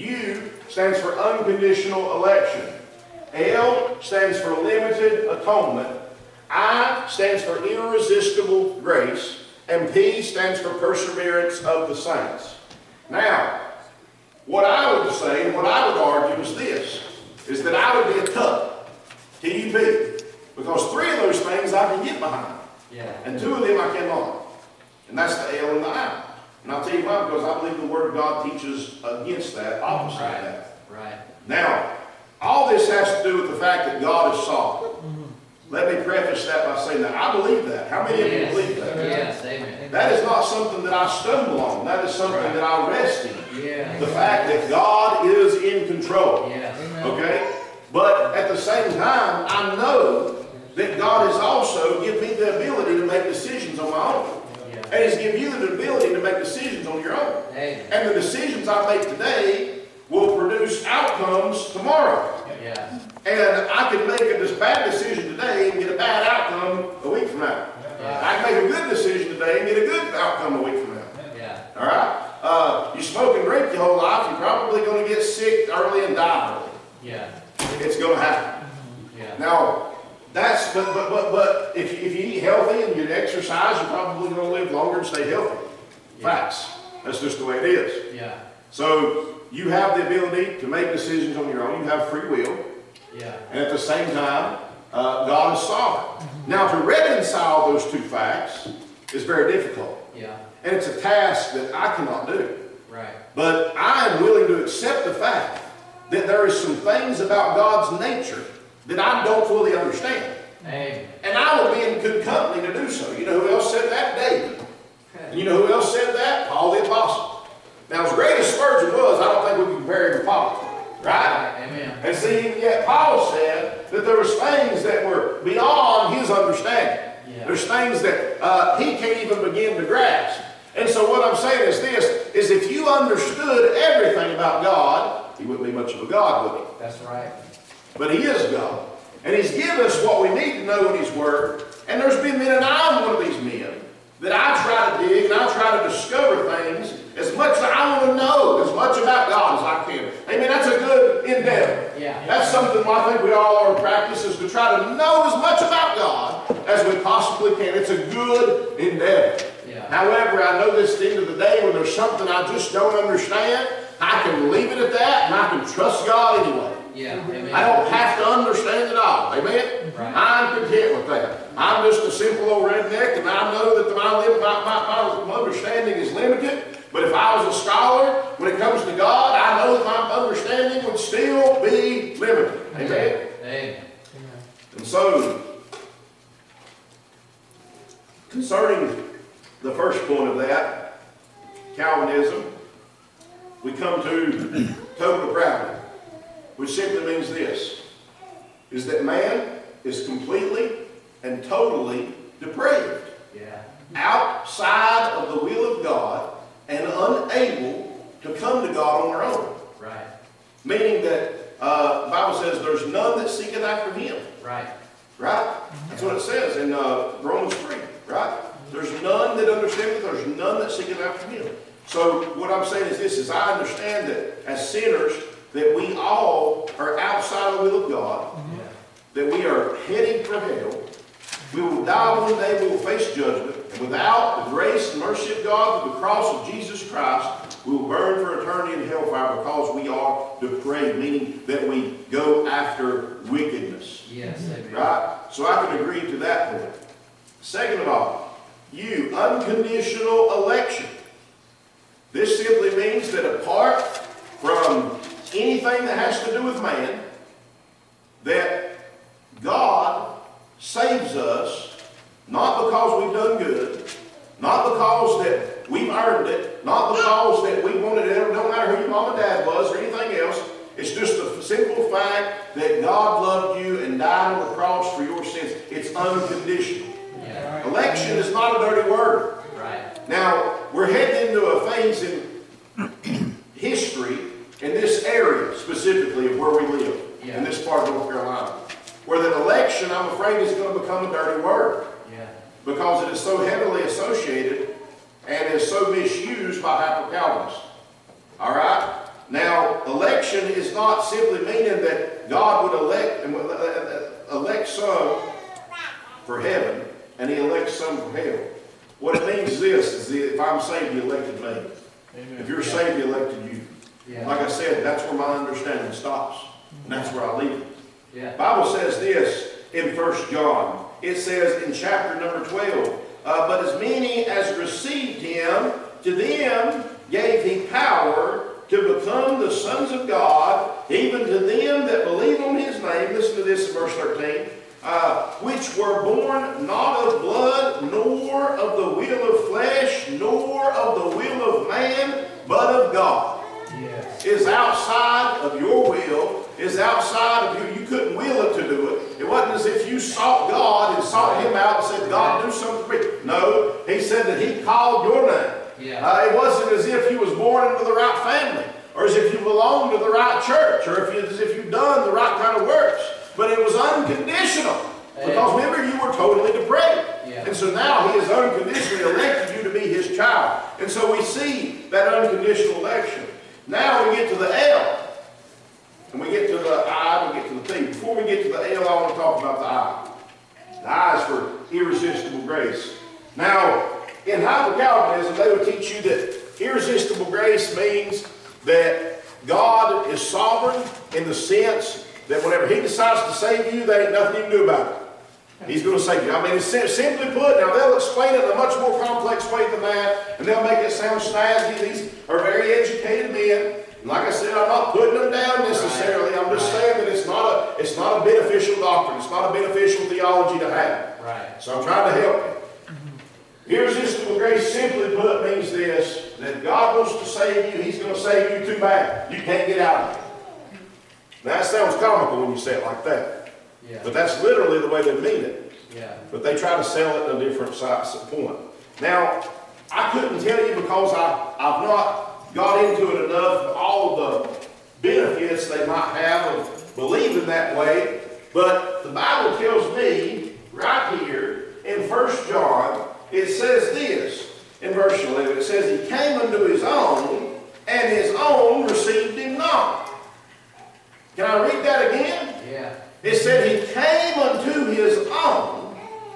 U stands for unconditional election. L stands for limited atonement. I stands for irresistible grace. And P stands for perseverance of the saints. Now, what I would say and what I would argue is this, is that I would be a tuck, T U P, because three of those things I can get behind. Yeah. And two of them I cannot. And that's the L and the I. And I'll tell you why, because I believe the Word of God teaches against that, opposite Right. of that. Right. Now, all this has to do with the fact that God is sovereign. Let me preface that by saying that I believe that. How many of you Yes. believe that? Yes. Amen. That is not something that I stumble on. That is something Right. that I rest in. Yeah. The fact that God is in control. Yes. Okay? But at the same time, I know that God has also given me the ability to make decisions on my own. Yeah. And He's given you the ability to make decisions on your own. Amen. And the decisions I make today will produce outcomes tomorrow. Yeah. And I can make a this bad decision today and get a bad outcome a week from now. Yeah. I can make a good decision today and get a good outcome a week from now. Yeah. All right? Uh, you smoke and drink your whole life, you probably going to get sick early and die early. Yeah, It's going to happen. yeah, Now, that's, but, but, but, but if, you- if you eat healthy and you exercise, you're probably going to live longer and stay healthy. Facts. That's just the way it is. yeah, So you have the ability to make decisions on your own. You have free will. yeah, And at the same time, uh, God is sovereign. Now, to reconcile those two facts is very difficult. yeah, And it's a task that I cannot do. right, But I am willing to accept the fact that there is some things about God's nature that I don't fully understand. amen. And I will be in good company to do so. You know who else said that? David. And you know who else said that? Paul the Apostle. Now, as great as Spurgeon was, I don't think we can compare him to Paul. Right? Amen. And see, yet Paul said that there was things that were beyond his understanding. Yeah. There's things that uh, he can't even begin to grasp. And so what I'm saying is this, is if you understood everything about God, he wouldn't be much of a God, would he? That's right. But he is God. And he's given us what we need to know in his word. And there's been men, and I'm one of these men, that I try to dig and I try to discover things as much as I want to know as much about God as I can. Amen. That's a good endeavor. Yeah. That's something I think we all are practice is to try to know as much about God as we possibly can. It's a good endeavor. Yeah. However, I know this at the end of the day when there's something I just don't understand, I can leave it at that and I can trust God anyway. Yeah. Amen. I don't have to understand it all. Amen? Right. I'm content with that. I'm just a simple old redneck, and I know that my, my, my, my understanding is limited. But if I was a scholar, when it comes to God, I know that my understanding would still be limited. Amen? Amen. And so, concerning the first point of that, Calvinism, we come to total depravity, which simply means this, is that man is completely and totally depraved, Yeah. outside of the will of God, and unable to come to God on their own. Right. Meaning that uh, the Bible says there's none that seeketh after him. Right. Right? That's what it says in uh, Romans three. Right? There's none that understandeth, there's none that seeketh after him. So what I'm saying is this, is I understand that as sinners, that we all are outside the will of God, Yeah. that we are heading for hell. We will die one day, we will face judgment, and without the grace and mercy of God through the cross of Jesus Christ, we will burn for eternity in hellfire because we are depraved, meaning that we go after wickedness. Yes. Amen. Right? So I can agree to that point. Second of all, you, unconditional election. This simply means that apart from anything that has to do with man, that God saves us not because we've done good, not because that we've earned it, not because that we wanted it, it don't matter who your mom and dad was or anything else. It's just the simple fact that God loved you and died on the cross for your sins. It's unconditional. Yeah. Election is not a dirty word. Right. Now, we're heading into a phase in history in this area specifically of where we live, Yeah. in this part of North Carolina, where that election, I'm afraid, is going to become a dirty word Yeah. because it is so heavily associated and is so misused by hyper-Calvinists. All right? Now, election is not simply meaning that God would elect, elect some for heaven and he elects some for hell. What it means is this, is that if I'm saved, he elected me. Amen. If you're saved, he elected you. Yeah. Like I said, that's where my understanding stops. And that's where I leave it. Yeah. The Bible says this in First John. It says in chapter number twelve, uh, but as many as received him, to them gave he power to become the sons of God, even to them that believe on his name. Listen to this in verse thirteen. Uh, which were born not of blood, nor of the will of flesh, nor of the will of man, but of God. Yes. Is outside of your will, is outside of you. You couldn't will it to do it. It wasn't as if you sought God and sought him out and said, God, do something for me. No, he said that he called your name. Yeah. Uh, it wasn't as if you was born into the right family, or as if you belonged to the right church, or if you, as if you've done the right kind of works. But it was unconditional. Because remember, you were totally depraved. Yeah. And so now he has unconditionally elected you to be his child. And so we see that unconditional election. Now we get to the L. And we get to the I, we get to the P. Before we get to the L, I want to talk about the I. The I is for irresistible grace. Now, in Hyper-Calvinism, they would teach you that irresistible grace means that God is sovereign in the sense that whenever He decides to save you, there ain't nothing you can do about it. He's going to save you. I mean, it's simply put, now they'll explain it in a much more complex way than that, and they'll make it sound snazzy. These are very educated men. And like I said, I'm not putting them down necessarily. I'm just saying that it's not a, it's not a beneficial doctrine. It's not a beneficial theology to have. Right. So I'm trying to help you. Irresistible grace, simply put, means this, that God wants to save you. He's going to save you too bad. You can't get out of it. Now, that sounds comical when you say it like that. Yeah. But that's literally the way they mean it. Yeah. But they try to sell it in a different size point. Now, I couldn't tell you because I, I've not got into it enough, all the benefits they might have of believing that way. But the Bible tells me right here in First John, it says this, in verse eleven, it says, He came unto His own, and His own received Him not. Can I read that again? Yeah. It said He came unto His own.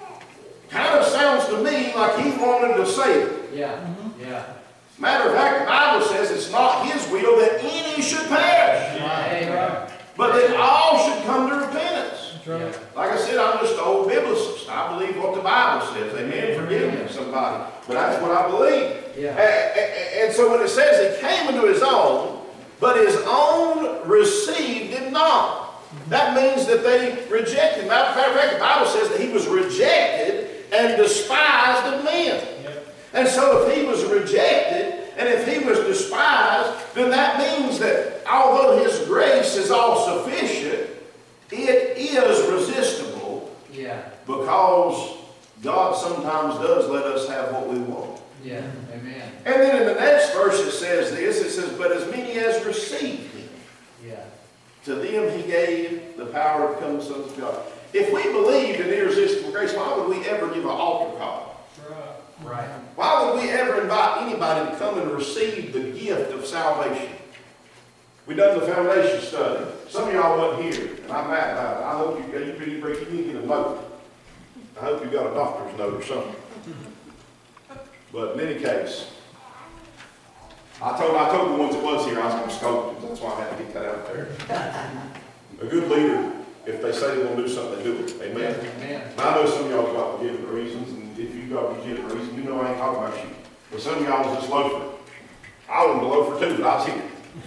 Kind of sounds to me like He wanted to save it. Yeah. Yeah. Matter of fact, the Bible says it's not His will that any should perish, Amen. but that all should come to repentance. Yeah. Like I said, I'm just an old biblicist. I believe what the Bible says. Amen. Forgive me, somebody. But that's what I believe. Yeah. And, and, and so when it says He came unto His own, but His own received Him not. That means that they rejected Him. Matter of fact, the Bible says that He was rejected and despised of men. Yep. And so if He was rejected and if He was despised, then that means that although His grace is all sufficient, it is resistible. Yeah. Because God sometimes does let us have what we want. Yeah. Amen. And then in the next verse it says this, it says, but as many as received Him, Yeah. to them He gave the power to become the sons of God. If we believed in irresistible grace, why would we ever give an altar call? Right. Why would we ever invite anybody to come and receive the gift of salvation? We done the foundation study. Some of y'all wasn't here, and I'm mad about it. I hope you, you, you, you need to get a note. I hope you got a doctor's note or something. But in any case, I told I told the ones that was here I was going to scope them. That's why I had to get that out there. A good leader, if they say they're going to do something, they do it. Amen. Amen. And I know some of y'all got legitimate reasons, and if you got legitimate reasons, you know I ain't talking about you. But some of y'all was just loafer. I wasn't a loafer too, but I was here.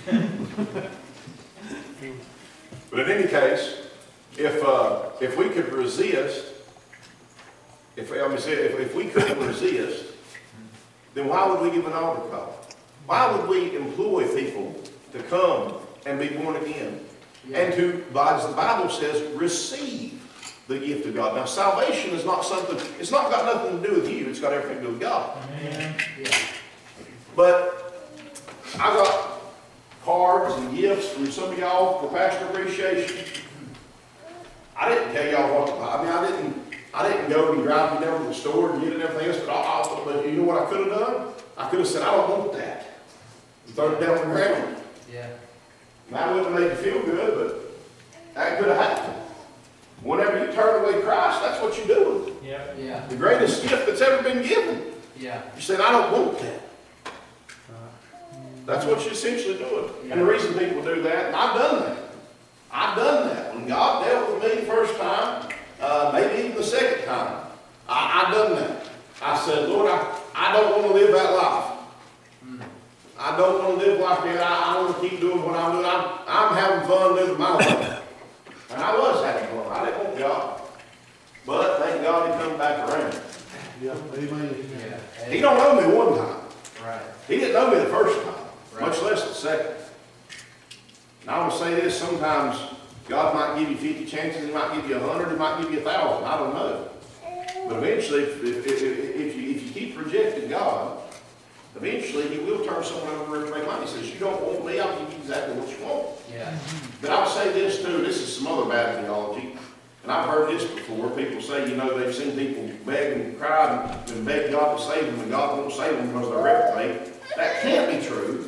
But in any case, if uh, if we could resist, if I mean, if, if we couldn't resist, then why would we give an altar call? Why would we employ people to come and be born again? Yeah. And to, as the Bible says, receive the gift of God. Now, salvation is not something, it's not got nothing to do with you, it's got everything to do with God. Amen. Yeah. But I got cards and gifts from some of y'all for pastor appreciation. I didn't tell y'all what to buy. I mean, I didn't, I didn't go and drive you down to the store and get it and everything else, but, I, I, but you know what I could have done? I could have said, I don't want that. And throw it down on the ground. Yeah. That wouldn't have made you feel good, but that could have happened. Whenever you turn away Christ, that's what you do. Yep. Yeah. The greatest gift that's ever been given. Yeah. You said, I don't want that. That's what you're essentially doing. And the reason people do that, and I've done that. I've done that. When God dealt with me the first time, uh, maybe even the second time, I, I done that. I said, Lord, I, I don't want to live that life. I don't want to live like that. I, I want to keep doing what I'm doing. I'm, I'm having fun living my life. And I was having fun. I didn't want God. But thank God He come back around. Yeah, amen. Yeah. He don't know me one time. Right. He didn't know me the first time, Right. much less the second. And I want to say this, sometimes God might give you fifty chances, He might give you a hundred, He might give you a thousand, I don't know. But eventually, if, if, if, if, you, if you keep rejecting God, eventually He will turn someone over and make money. He says, you don't want me, I'll give you exactly what you want. Yeah. But I'll say this too, this is some other bad theology. And I've heard this before. People say, you know, they've seen people beg and cry and beg God to save them, and God won't save them because they're reprobate. That can't be true.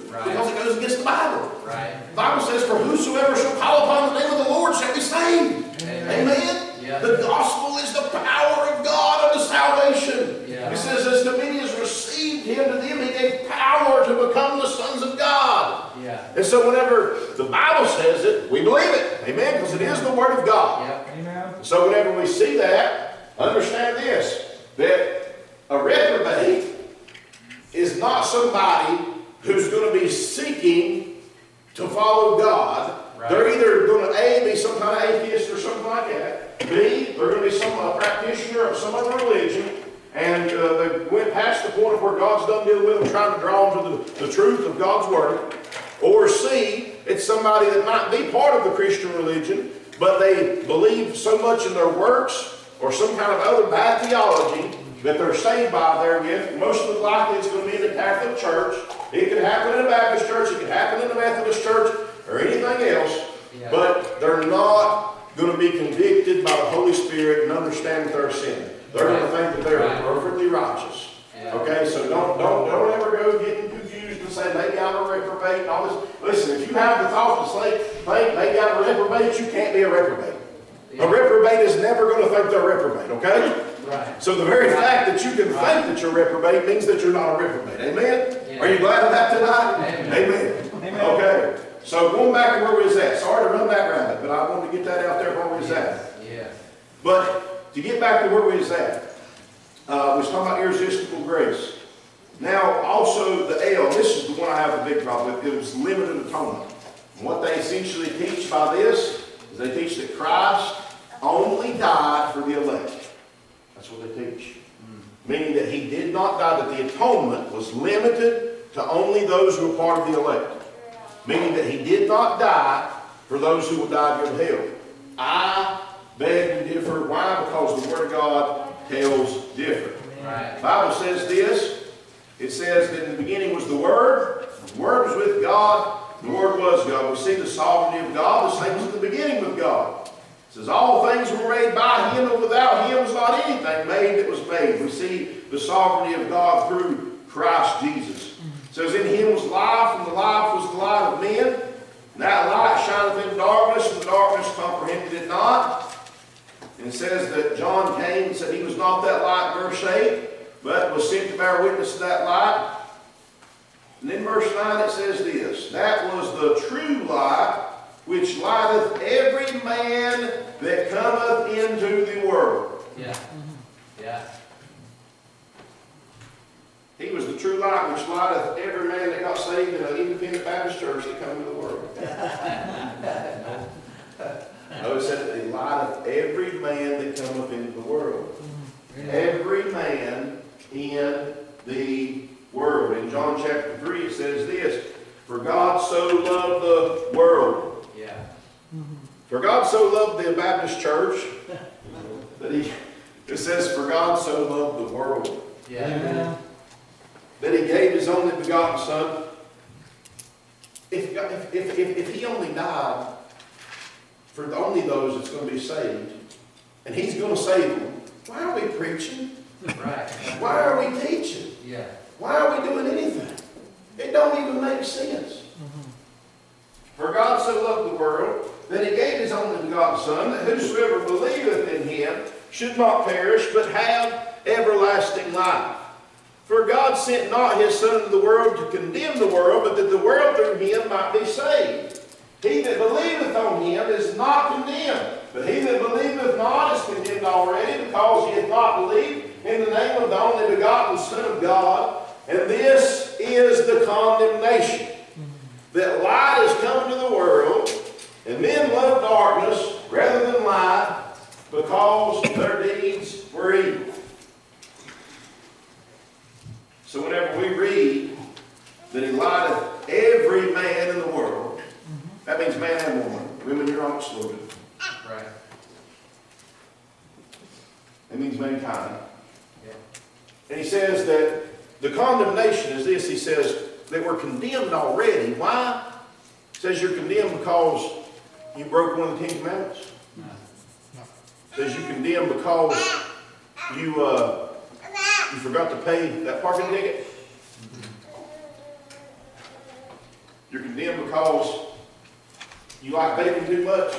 Right. because it goes against the Bible. Right. The Bible says, for whosoever shall call upon the name of the Lord shall be saved. Amen. Amen? Yeah. The gospel is the power of God unto salvation. Yeah. It says, as the many as received him, to them he gave power to become the sons of God. Yeah. And so whenever the Bible says it, we believe it. Amen? Because it is the Word of God. Yeah. Amen. So whenever we see that, understand this, that a reprobate is not somebody who's going to be seeking to follow God. Right. They're either going to A, be some kind of atheist or something like that. B, they're going to be some uh, practitioner of some other religion. And uh, they went past the point of where God's done dealing with them, trying to draw them to the, the truth of God's Word. Or C, it's somebody that might be part of the Christian religion, but they believe so much in their works or some kind of other bad theology that they're saved by therewith. Most of the likely it's going to be in the Catholic Church. It could happen in a Baptist church. It could happen in the Methodist church or anything else. Yeah. But they're not going to be convicted by the Holy Spirit and understand that they're sinning. They're going to think that they're Right. perfectly righteous. Yeah. Okay, so don't don't don't ever go getting confused and say maybe I'm a reprobate and all this. Listen, if you have the thought to say think maybe I'm a reprobate, you can't be a reprobate. Yeah. A reprobate is never going to think they're a reprobate. Okay. Right. So the very Right. fact that you can Right. think that you're a reprobate means that you're not a reprobate. Amen? Yeah. Are you glad of that tonight? Amen. Amen. Amen. Okay. So going back to where we was at. Sorry to run that rabbit, but I wanted to get that out there where we was at. Yeah. But to get back to where we was at, uh, we was talking about irresistible grace. Now also the L, this is the one I have a big problem with. It was limited atonement. And what they essentially teach by this is they teach that Christ only died for the elect. That's what they teach. Meaning that he did not die, that the atonement was limited to only those who were part of the elect. Meaning that he did not die for those who would die to go to hell. I beg to differ. Why? Because the Word of God tells different. Right. The Bible says this. It says that in the beginning was the Word. The Word was with God. The Word was God. We see the sovereignty of God. The same was in the beginning with God. It says all things were made by him, and without him was not anything made that was made. We see the sovereignty of God through Christ Jesus. It says in him was life, and the life was the light of men. And that light shineth in darkness, and the darkness comprehended it not. And it says that John came and said he was not that light, verse eight, but was sent to bear witness to that light. And in verse nine it says this, that was the true light, which lighteth every man that cometh into the world. Yeah. Yeah. He was the true light which lighteth every man that got saved in an independent Baptist church that come into the world. No, it said that he lighteth every man that cometh into the world. Every man in the world. In John chapter three it says this, for God so loved the world. Yeah. For God so loved the Baptist church that he, it says, for God so loved the world Yeah. Amen. that he gave his only begotten Son. If, if, if, if, if he only died for the, only those that's going to be saved, and he's going to save them, why are we preaching? Right. Why are we teaching? Yeah. Why are we doing anything? It don't even make sense. For God so loved the world that he gave his only begotten Son, that whosoever believeth in him should not perish, but have everlasting life. For God sent not his Son into the world to condemn the world, but that the world through him might be saved. He that believeth on him is not condemned, but he that believeth not is condemned already, because he hath not believed in the name of the only begotten Son of God. And this is the condemnation, that light is come into the world, and men love darkness rather than light, because their deeds were evil. So whenever we read that he lighteth every man in the world, that means man and woman. Women, you're not excluded. Right. It means mankind. Yeah. And he says that the condemnation is this. He says that we're condemned already. Why? He says you're condemned because you broke one of the Ten Commandments. No. He says you're condemned because you uh, you forgot to pay that parking ticket. You're condemned because you like bacon too much?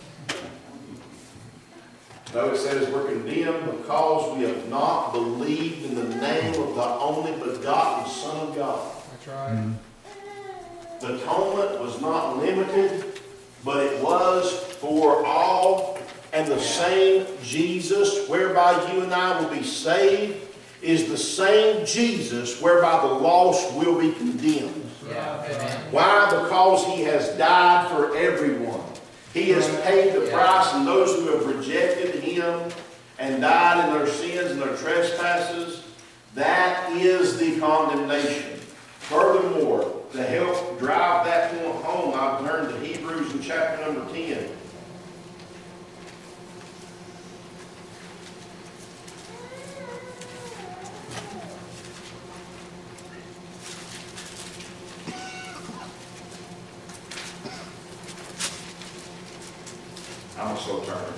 No, it says we're condemned because we have not believed in the name of the only begotten Son of God. That's right. The atonement was not limited, but it was for all. And the same Jesus whereby you and I will be saved is the same Jesus whereby the lost will be condemned. Yeah, amen. Why? Because He has died for everyone. He has paid the price, and those who have rejected Him and died in their sins and their trespasses, that is the condemnation. Furthermore, to help drive that point home, I've turned to Hebrews in chapter number ten. I'm a slow turner.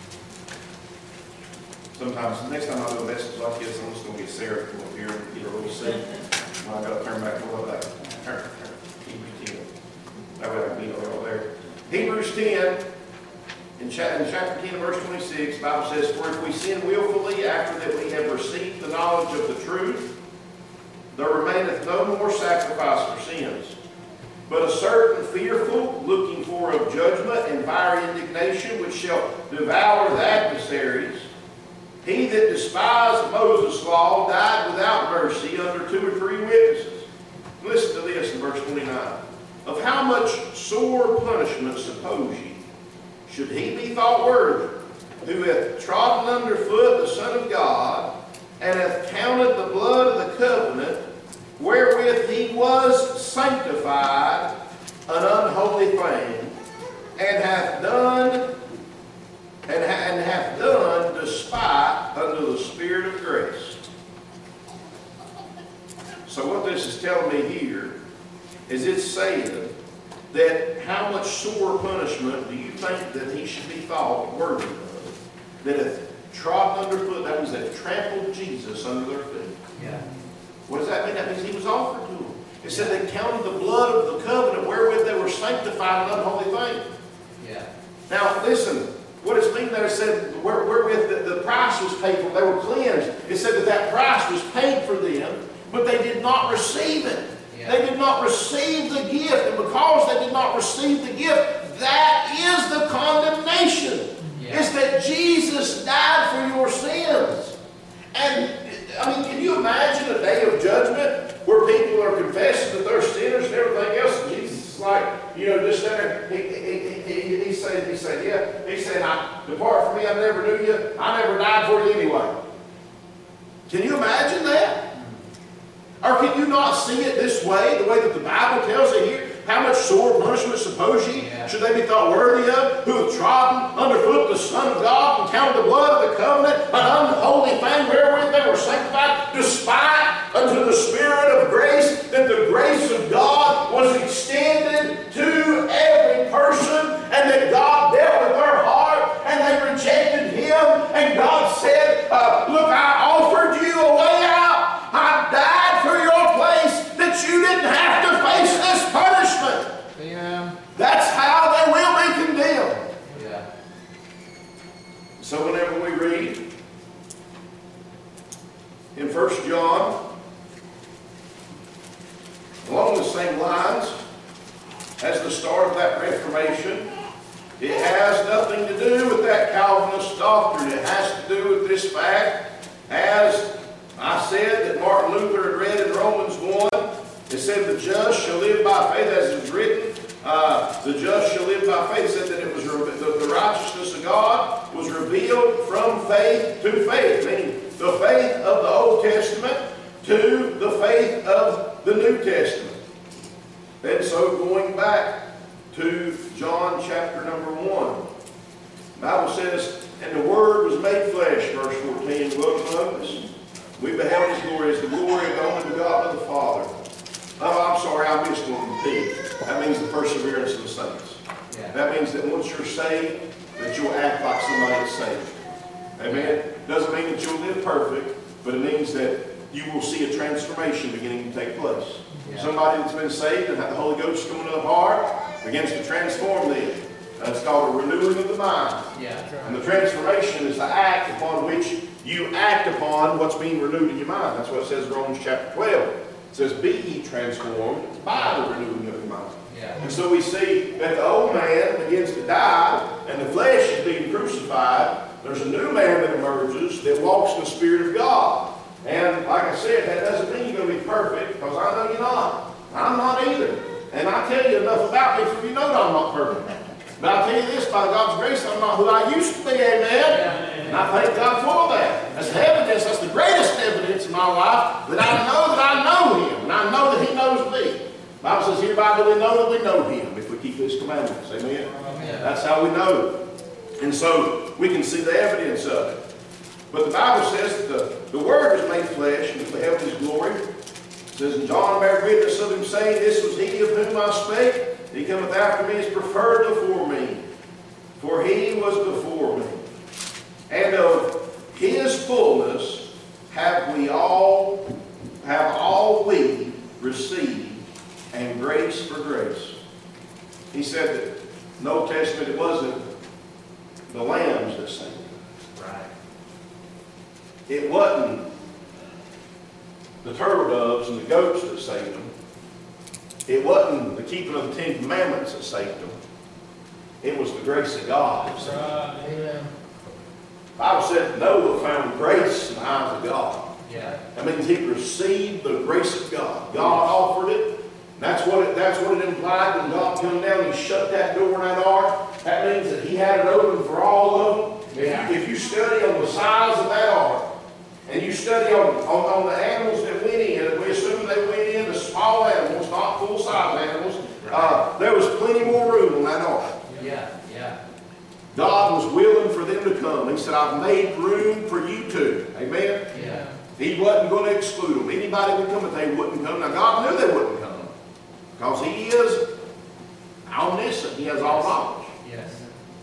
Sometimes, next time I do a message like this, I'm just going to get Sarah to come up here and get her a little seat. And I've got to turn back to what that. Turn, turn. Hebrews ten. That way I can be over there. Hebrews ten, in chapter, in chapter ten, verse twenty-six, the Bible says, "For if we sin willfully after that we have received the knowledge of the truth, there remaineth no more sacrifice for sins, but a certain fearful looking for of judgment and fiery indignation, which shall devour the adversaries. He that despised Moses' law died without mercy under two or three witnesses." Listen to this in verse twenty-nine. "Of how much sore punishment, suppose ye, should he be thought worthy, who hath trodden under foot the Son of God, and hath counted the blood of the covenant, wherewith he was sanctified, an unholy thing, and hath done and, ha and hath done despite unto the Spirit of grace." So what this is telling me here is it's saying that how much sore punishment do you think that he should be thought worthy of, that hath trodden underfoot, that means they've trampled Jesus under their feet. Yeah. What does that mean? That means he was offered to them. It said they counted the blood of the covenant wherewith they were sanctified, an unholy thing. Yeah. Now, listen, what it's mean there, it said where, wherewith the, the price was paid for, they were cleansed. It said that that price was paid for them, but they did not receive it. Yeah. They did not receive the gift, and because they did not receive the gift, that is the condemnation. Yeah. It's that Jesus died for your sins. And, I mean, can you imagine a day of judgment where people are confessing that they're sinners and everything else, and Jesus is like, you know, just there, he, he, he, he, he said, he said, yeah, he said, I, "Depart from me, I never knew you. I never died for you anyway." Can you imagine that? Or can you not see it this way, the way that the Bible tells it here? How much sore punishment, suppose ye, Yeah. should they be thought worthy of, who have trodden underfoot the Son of God and counted the blood of the covenant an unholy thing wherewith they were sanctified, despite unto the Spirit of grace, that the grace of God was extended to every person, and that God dealt with their heart, and they rejected Him, and God said, uh, look, I offered you a way out. I died for your place that you didn't have to face this punishment. Yeah. That's how they will be condemned. Yeah. So whenever we read in First John, along the same lines as the start of that Reformation, it has nothing to do with that Calvinist doctrine. It has to do with this fact, as I said, that Martin Luther had read in Romans one. It said, "The just shall live by faith," as it is written. Uh, the just shall live by faith. It said that it was the, the righteousness of God was revealed from faith to faith, meaning the faith of the Old Testament to the faith of the New Testament. And so going back to John chapter number one, the Bible says, "And the Word was made flesh," verse fourteen, "dwelt among us. We beheld His glory as the glory of the only begotten of the Father." Oh, I'm sorry, I missed one P. That means the perseverance of the saints. Yeah. That means that once you're saved, that you'll act like somebody that's saved. Amen? Doesn't mean that you'll live perfect, but it means that you will see a transformation beginning to take place. Yeah. Somebody that's been saved and had the Holy Ghost come into the heart begins to transform them. That's called a renewing of the mind. Yeah. And the transformation is the act upon which you act upon what's being renewed in your mind. That's what it says in Romans chapter twelve. It says, be ye transformed by the renewing of your mind. Yeah. And so we see that the old man begins to die and the flesh is being crucified. There's a new man that emerges that walks in the Spirit of God. And like I said, that doesn't mean you're going to be perfect, because I know you're not. I'm not either. And I tell you enough about me for you know that I'm not perfect. But I tell you this, by God's grace, I'm not who I used to be, amen? And I thank God for that. That's the evidence, that's the greatest evidence in my life, that I know that I know Him, and I know that He knows me. The Bible says, hereby do we know that we know Him, if we keep His commandments, amen? Amen. That's how we know. And so, we can see the evidence of it. But the Bible says that the, the Word was made flesh, and we beheld His glory. It says, and John bare witness of Him, saying, this was He of whom I spake. He cometh after me is preferred before me, for He was before me. And of His fullness have we all, have all we received, and grace for grace. He said that in the Old Testament it wasn't the lambs that saved them. Right. It wasn't the turtle doves and the goats that saved them. It wasn't the keeping of the Ten Commandments that saved them. It was the grace of God that saved them. Amen. The Bible said Noah found grace in the eyes of God. Yeah. That means he received the grace of God. God offered it. That's what it, that's what it implied when God came down and shut that door in that ark. That means that He had it open for all of them. Yeah. If, you, if you study on the size of that ark, and you study on, on, on the animals that went in, and we assume they went in, the small animals, not full-size animals, uh, there was plenty more room on that ark. Yeah. Yeah. God was willing for them to come. He said, I've made room for you too. Amen? Yeah. He wasn't going to exclude them. Anybody would come, but they wouldn't come. Now, God knew they wouldn't come, because He is omniscient. He has all knowledge. Yes.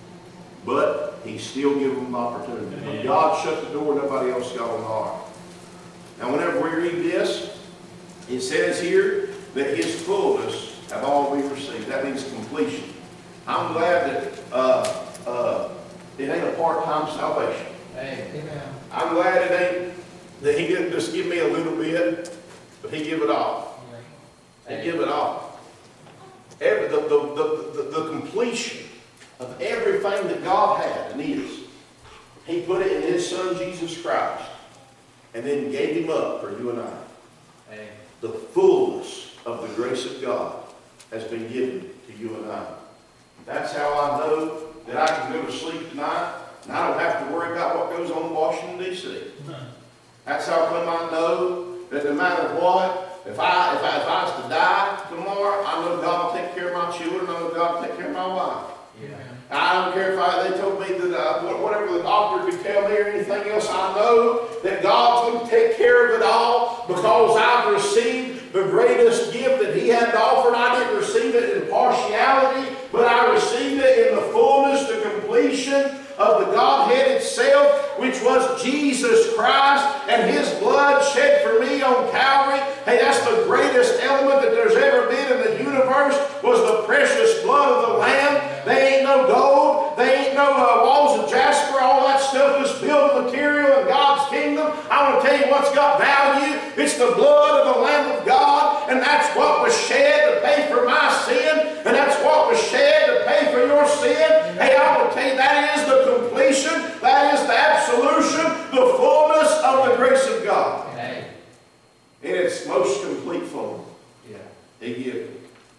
But He still gives them an opportunity. When God shut the door, nobody else got on the ark. Now, whenever we read this, it says here that His fullness have all we received. That means completion. I'm glad that uh, uh, it ain't a part-time salvation. Amen. I'm glad it ain't that He didn't just give me a little bit, but He give it all. He give it all. Every, the, the, the, the, the completion of everything that God had and is, He put it in His Son Jesus Christ, and then gave Him up for you and I. Amen. The fullness of the grace of God has been given to you and I. That's how I know that I can go to sleep tonight, and I don't have to worry about what goes on in Washington, D C That's how come I know that no matter what, if I, if I, if I was to die tomorrow, I know God will take care of my children, I know God will take care of my wife. Yeah. I don't care if I, they told me that uh, whatever the doctor could tell me or anything else, I know that God's going to take care of it all, because I've received the greatest gift that He had to offer. And I didn't receive it in partiality, but I received it in the fullness, the completion of the Godhead itself, which was Jesus Christ and His blood shed for me on Calvary. Hey, that's the greatest element that there's ever been in the universe, was the precious blood of the Lamb. They ain't no gold. They ain't no uh, walls of jasper. All that stuff is built material in God's kingdom. I want to tell you what's got value. It's the blood of the Lamb of God, and that's what was shed to pay for my sin, and that's what was shed to pay for your sin. Hey, I want to tell you, that is the completion, that is the absolution, the fullness of the grace of God. Hey. In its most complete form. Yeah. He gave it.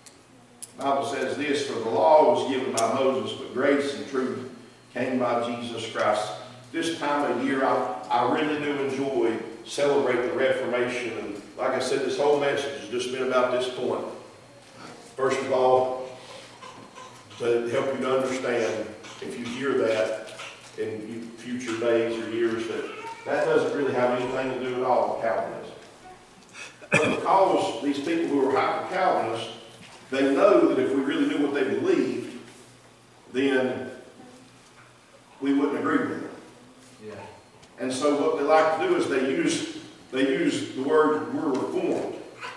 The Bible says this, for the law was given by Moses, but grace and truth came by Jesus Christ. This time of year, I, I really do enjoy celebrating the Reformation. And like I said, this whole message has just been about this point. First of all, to help you to understand, if you hear that in future days or years, that that doesn't really have anything to do at all with Calvinism. But because these people who are hyper-Calvinists, they know that if we really knew what they believed, then we wouldn't agree with them. Yeah. And so what they like to do is they use they use the word, we're reformed.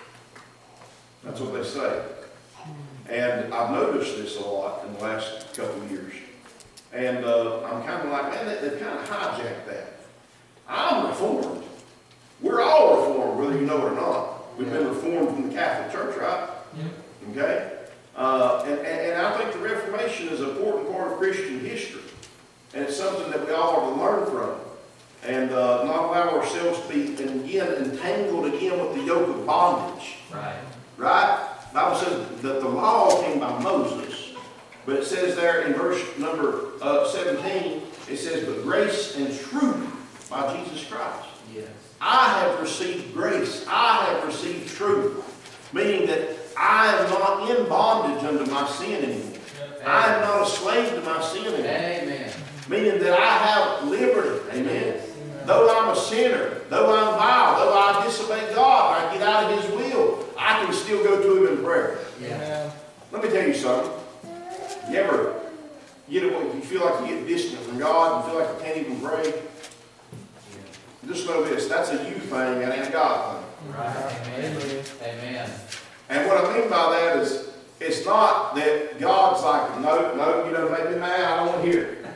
That's what they say. And I've noticed this a lot in the last couple of years. And uh, I'm kind of like, man, they, they've kind of hijacked that. I'm reformed. We're all reformed, whether you know it or not. We've been reformed from the Catholic Church, right? Yeah. Okay? Uh, and, and, and I think the Reformation is an important part of Christian history. And it's something that we all are to learn from. And uh, not allow ourselves to be, again, entangled again with the yoke of bondage. Right. Right? The Bible says that the law came by Moses. But it says there in verse number uh, seventeen, it says, but grace and truth by Jesus Christ. Yes. I have received grace. I have received truth. Meaning that I am not in bondage unto my sin anymore. I am not a slave to my sin anymore. Amen. Meaning that I have liberty. Amen. Though I'm a sinner, though I'm vile, though I disobey God, I get out of His will, I can still go to Him in prayer. Yeah. Let me tell you something. You ever get away, you feel like you get distant from God, you feel like you can't even pray? Just know this, that's a you thing, that ain't a God thing. Right. Amen. Amen. And what I mean by that is, it's not that God's like, no, no, you don't make me mad, I don't want to hear it.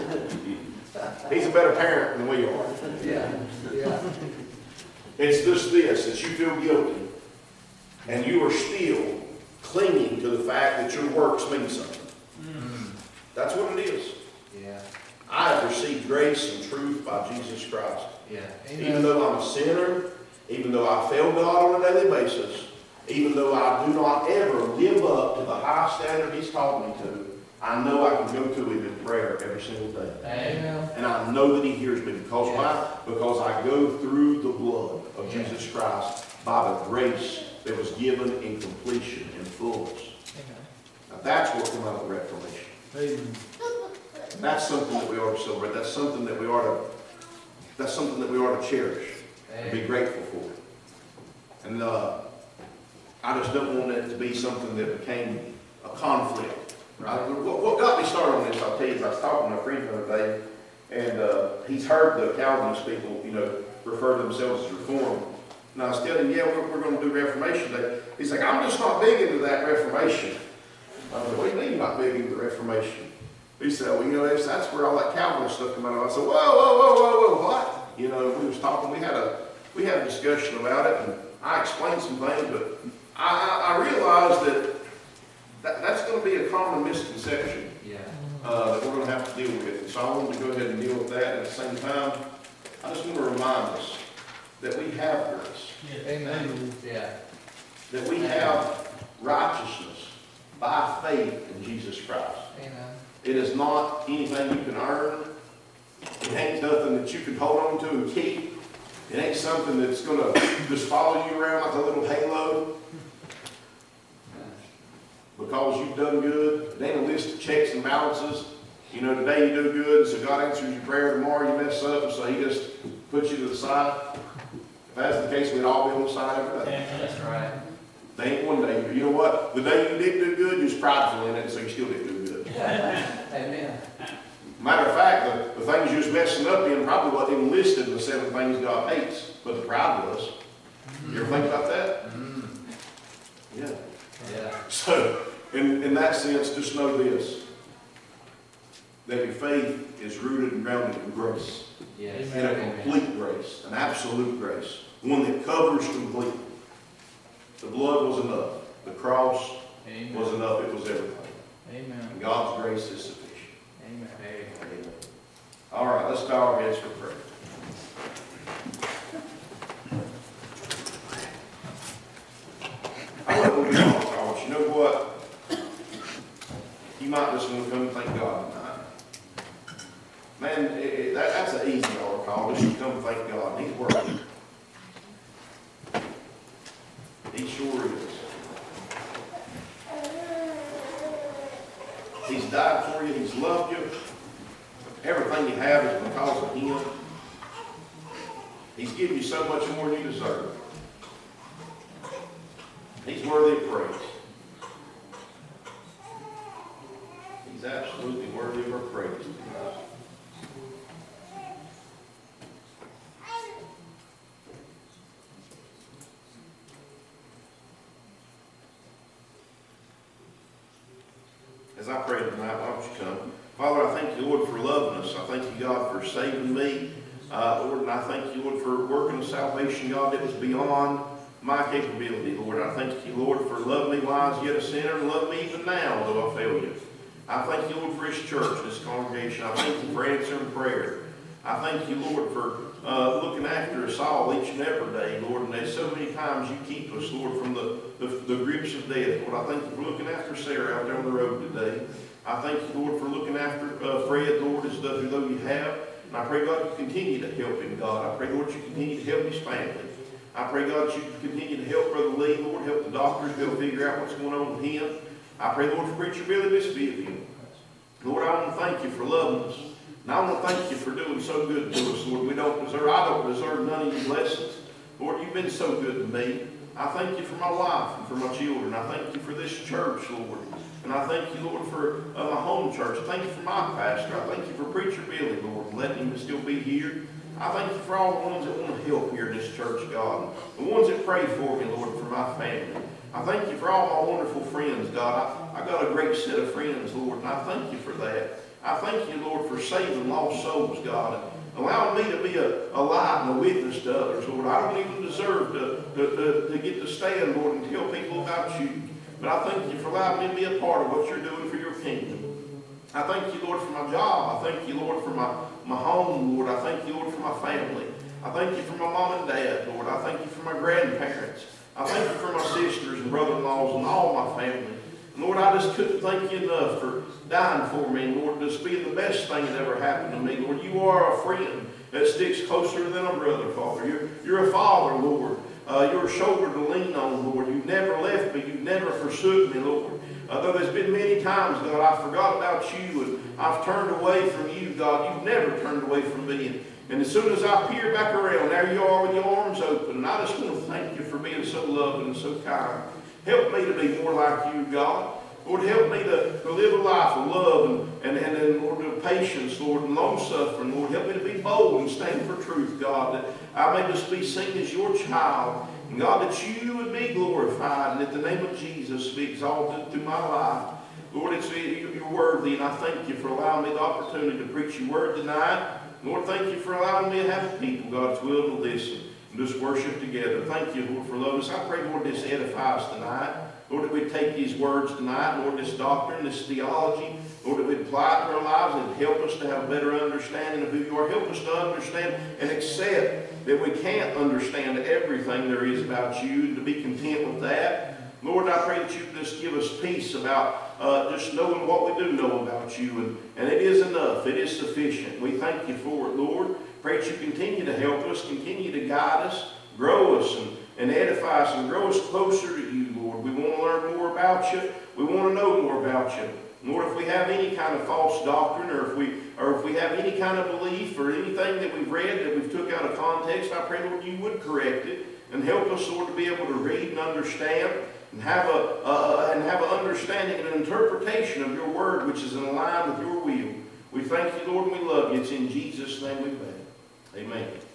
He's a better parent than we are. Yeah. Yeah. It's just this, that you feel guilty, and you are still clinging to the fact that your works mean something. Mm. That's what it is. Yeah. I have received grace and truth by Jesus Christ. Yeah. Even though I'm a sinner, even though I fail God on a daily basis, even though I do not ever live up to the high standard He's called me to, I know I can go to Him in prayer every single day. Amen. And I know that He hears me. Because Yes. why? Because I go through the blood of Yes. Jesus Christ by the grace that was given in completion and fullness. Now that's what came out of the Reformation. Amen. That's something that we ought to celebrate. That's something that we ought to, that's something that we ought to cherish and be grateful for. And uh, I just don't want it to be something that became a conflict. Right? What, what got me started on this, I'll tell you, is I was talking to a friend the other day, and uh, he's heard the Calvinist people, you know, refer to themselves as Reformed. And I was telling him, yeah, we're, we're going to do Reformation Day. He's like, I'm just not big into that Reformation. I said, what do you mean you're not big into the Reformation? He said, well, you know, that's, that's where all that Calvinist stuff come out of. I said, whoa, whoa, whoa, whoa, whoa, what? You know, we was talking, we had a, we had a discussion about it, and I explained some things, but I, I, I realized that, that that's going to be a common misconception Yeah. uh, that we're going to have to deal with. And so I wanted to go ahead and deal with that. And at the same time, I just want to remind us that we have grace, Amen. Yeah. that we have righteousness by faith in Jesus Christ. Amen. It is not anything you can earn. It ain't nothing that you can hold on to and keep. It ain't something that's going to just follow you around like a little halo because you've done good. It ain't a list of checks and balances. You know, today you do good, so God answers your prayer. Tomorrow you mess up, so He just puts you to the side. If that's the case, we'd all be on the side every day. That's right. There ain't one day. You know what? The day you did do good, you was prideful in it, so you still didn't do good. Amen. Matter of fact, the, the things you was messing up in probably wasn't even listed in the seven things God hates, but the pride was. You ever think about that? Mm. Yeah. Yeah. So, in, in that sense, just know this, that your faith is rooted and grounded in grace. Yes. In a complete grace, an absolute grace, one that covers completely. The blood was enough. The cross Amen. was enough. It was everything. Amen. And God's grace is sufficient. Amen. Amen. All right, let's bow our heads for prayer. I want to be honest, but you know what? You might just want to come and thank God tonight. Man, it, it, that, that's an easy altar call. Just to come and thank God. He's working. He sure is. He's died for you. He's loved you. Everything you have is because of Him. He's given you so much more than you deserve. He's worthy of praise. He's absolutely worthy of our praise. as I pray tonight, why don't you come? Father, I thank you, Lord, for loving us. I thank you, God, for saving me. Uh, Lord, and I thank you, Lord, for working a salvation, God, that was beyond my capability, Lord. I thank you, Lord, for loving me while I was yet a sinner, and love me even now, though I fail you. I thank you, Lord, for this church, this congregation. I thank you for answering prayer. I thank you, Lord, for uh, looking after us all each and every day, Lord. And there's so many times you keep us, Lord, from the, the, the grips of death. Lord, I thank you for looking after Sarah out there on the road today. I thank you, Lord, for looking after uh, Fred, Lord, as though you have. And I pray, God, you continue to help him, God. I pray, Lord, you continue to help his family. I pray, God, that you continue to help Brother Lee, Lord, help the doctors, they'll figure out what's going on with him. I pray, Lord, for Preacher Billy, this be of him. Lord, I want to thank you for loving us. And I want to thank you for doing so good to us, Lord. We don't deserve, I don't deserve none of your blessings. Lord, you've been so good to me. I thank you for my wife and for my children. I thank you for this church, Lord. And I thank you, Lord, for uh, my home church. I thank you for my pastor. I thank you for Preacher Billy, Lord, and letting him still be here. I thank you for all the ones that want to help here in this church, God. The ones that pray for me, Lord, for my family. I thank you for all my wonderful friends, God. I, I got a great set of friends, Lord, and I thank you for that. I thank you, Lord, for saving lost souls, God. Allowing me to be a, a light and a witness to others, Lord. I don't even deserve to, to, to, to get to stand, Lord, and tell people about you. But I thank you for allowing me to be a part of what you're doing for your kingdom. I thank you, Lord, for my job. I thank you, Lord, for my, my home, Lord. I thank you, Lord, for my family. I thank you for my mom and dad, Lord. I thank you for my grandparents. I thank you for my sisters and brother-in-laws and all my family. And Lord, I just couldn't thank you enough for dying for me, and Lord, just being the best thing that ever happened to me. Lord, you are a friend that sticks closer than a brother, Father. You're, you're a father, Lord. Uh, you're a shoulder to lean on, Lord. You've never left me. You've never forsook me, Lord. Uh, though there's been many times, God, I forgot about you and I've turned away from you, God. You've never turned away from me. And, and as soon as I peer back around, there you are with your arms open. And I just want to thank you for being so loving and so kind. Help me to be more like you, God. Lord, help me to, to live a life of love and, and, and, and Lord, of patience, Lord, and long-suffering. Lord, help me to be bold and stand for truth, God, that I may just be seen as your child. And God, that you would be glorified, and that the name of Jesus be exalted through my life. Lord, it's, you're worthy, and I thank you for allowing me the opportunity to preach your word tonight. Lord, thank you for allowing me to have a people, God, that's willing to listen and just worship together. Thank you, Lord, for loving us. I pray, Lord, this edifies tonight. Lord, that we'd take these words tonight, Lord, this doctrine, this theology, Lord, that we'd apply it to our lives and help us to have a better understanding of who you are. Help us to understand and accept that we can't understand everything there is about you, and to be content with that. Lord, I pray that you just give us peace about uh, just knowing what we do know about you, and, and it is enough. It is sufficient. We thank you for it, Lord. Pray that you continue to help us, continue to guide us, grow us, and, and edify us, and grow us closer to you, Lord. We want to learn more about you. We want to know more about you. Lord, if we have any kind of false doctrine, or if we or if we have any kind of belief or anything that we've read that we've took out of context, I pray, Lord, you would correct it and help us, Lord, to be able to read and understand and have a uh, and have an understanding and an interpretation of your word, which is in line with your will. We thank you, Lord, and we love you. It's in Jesus' name we pray. Amen.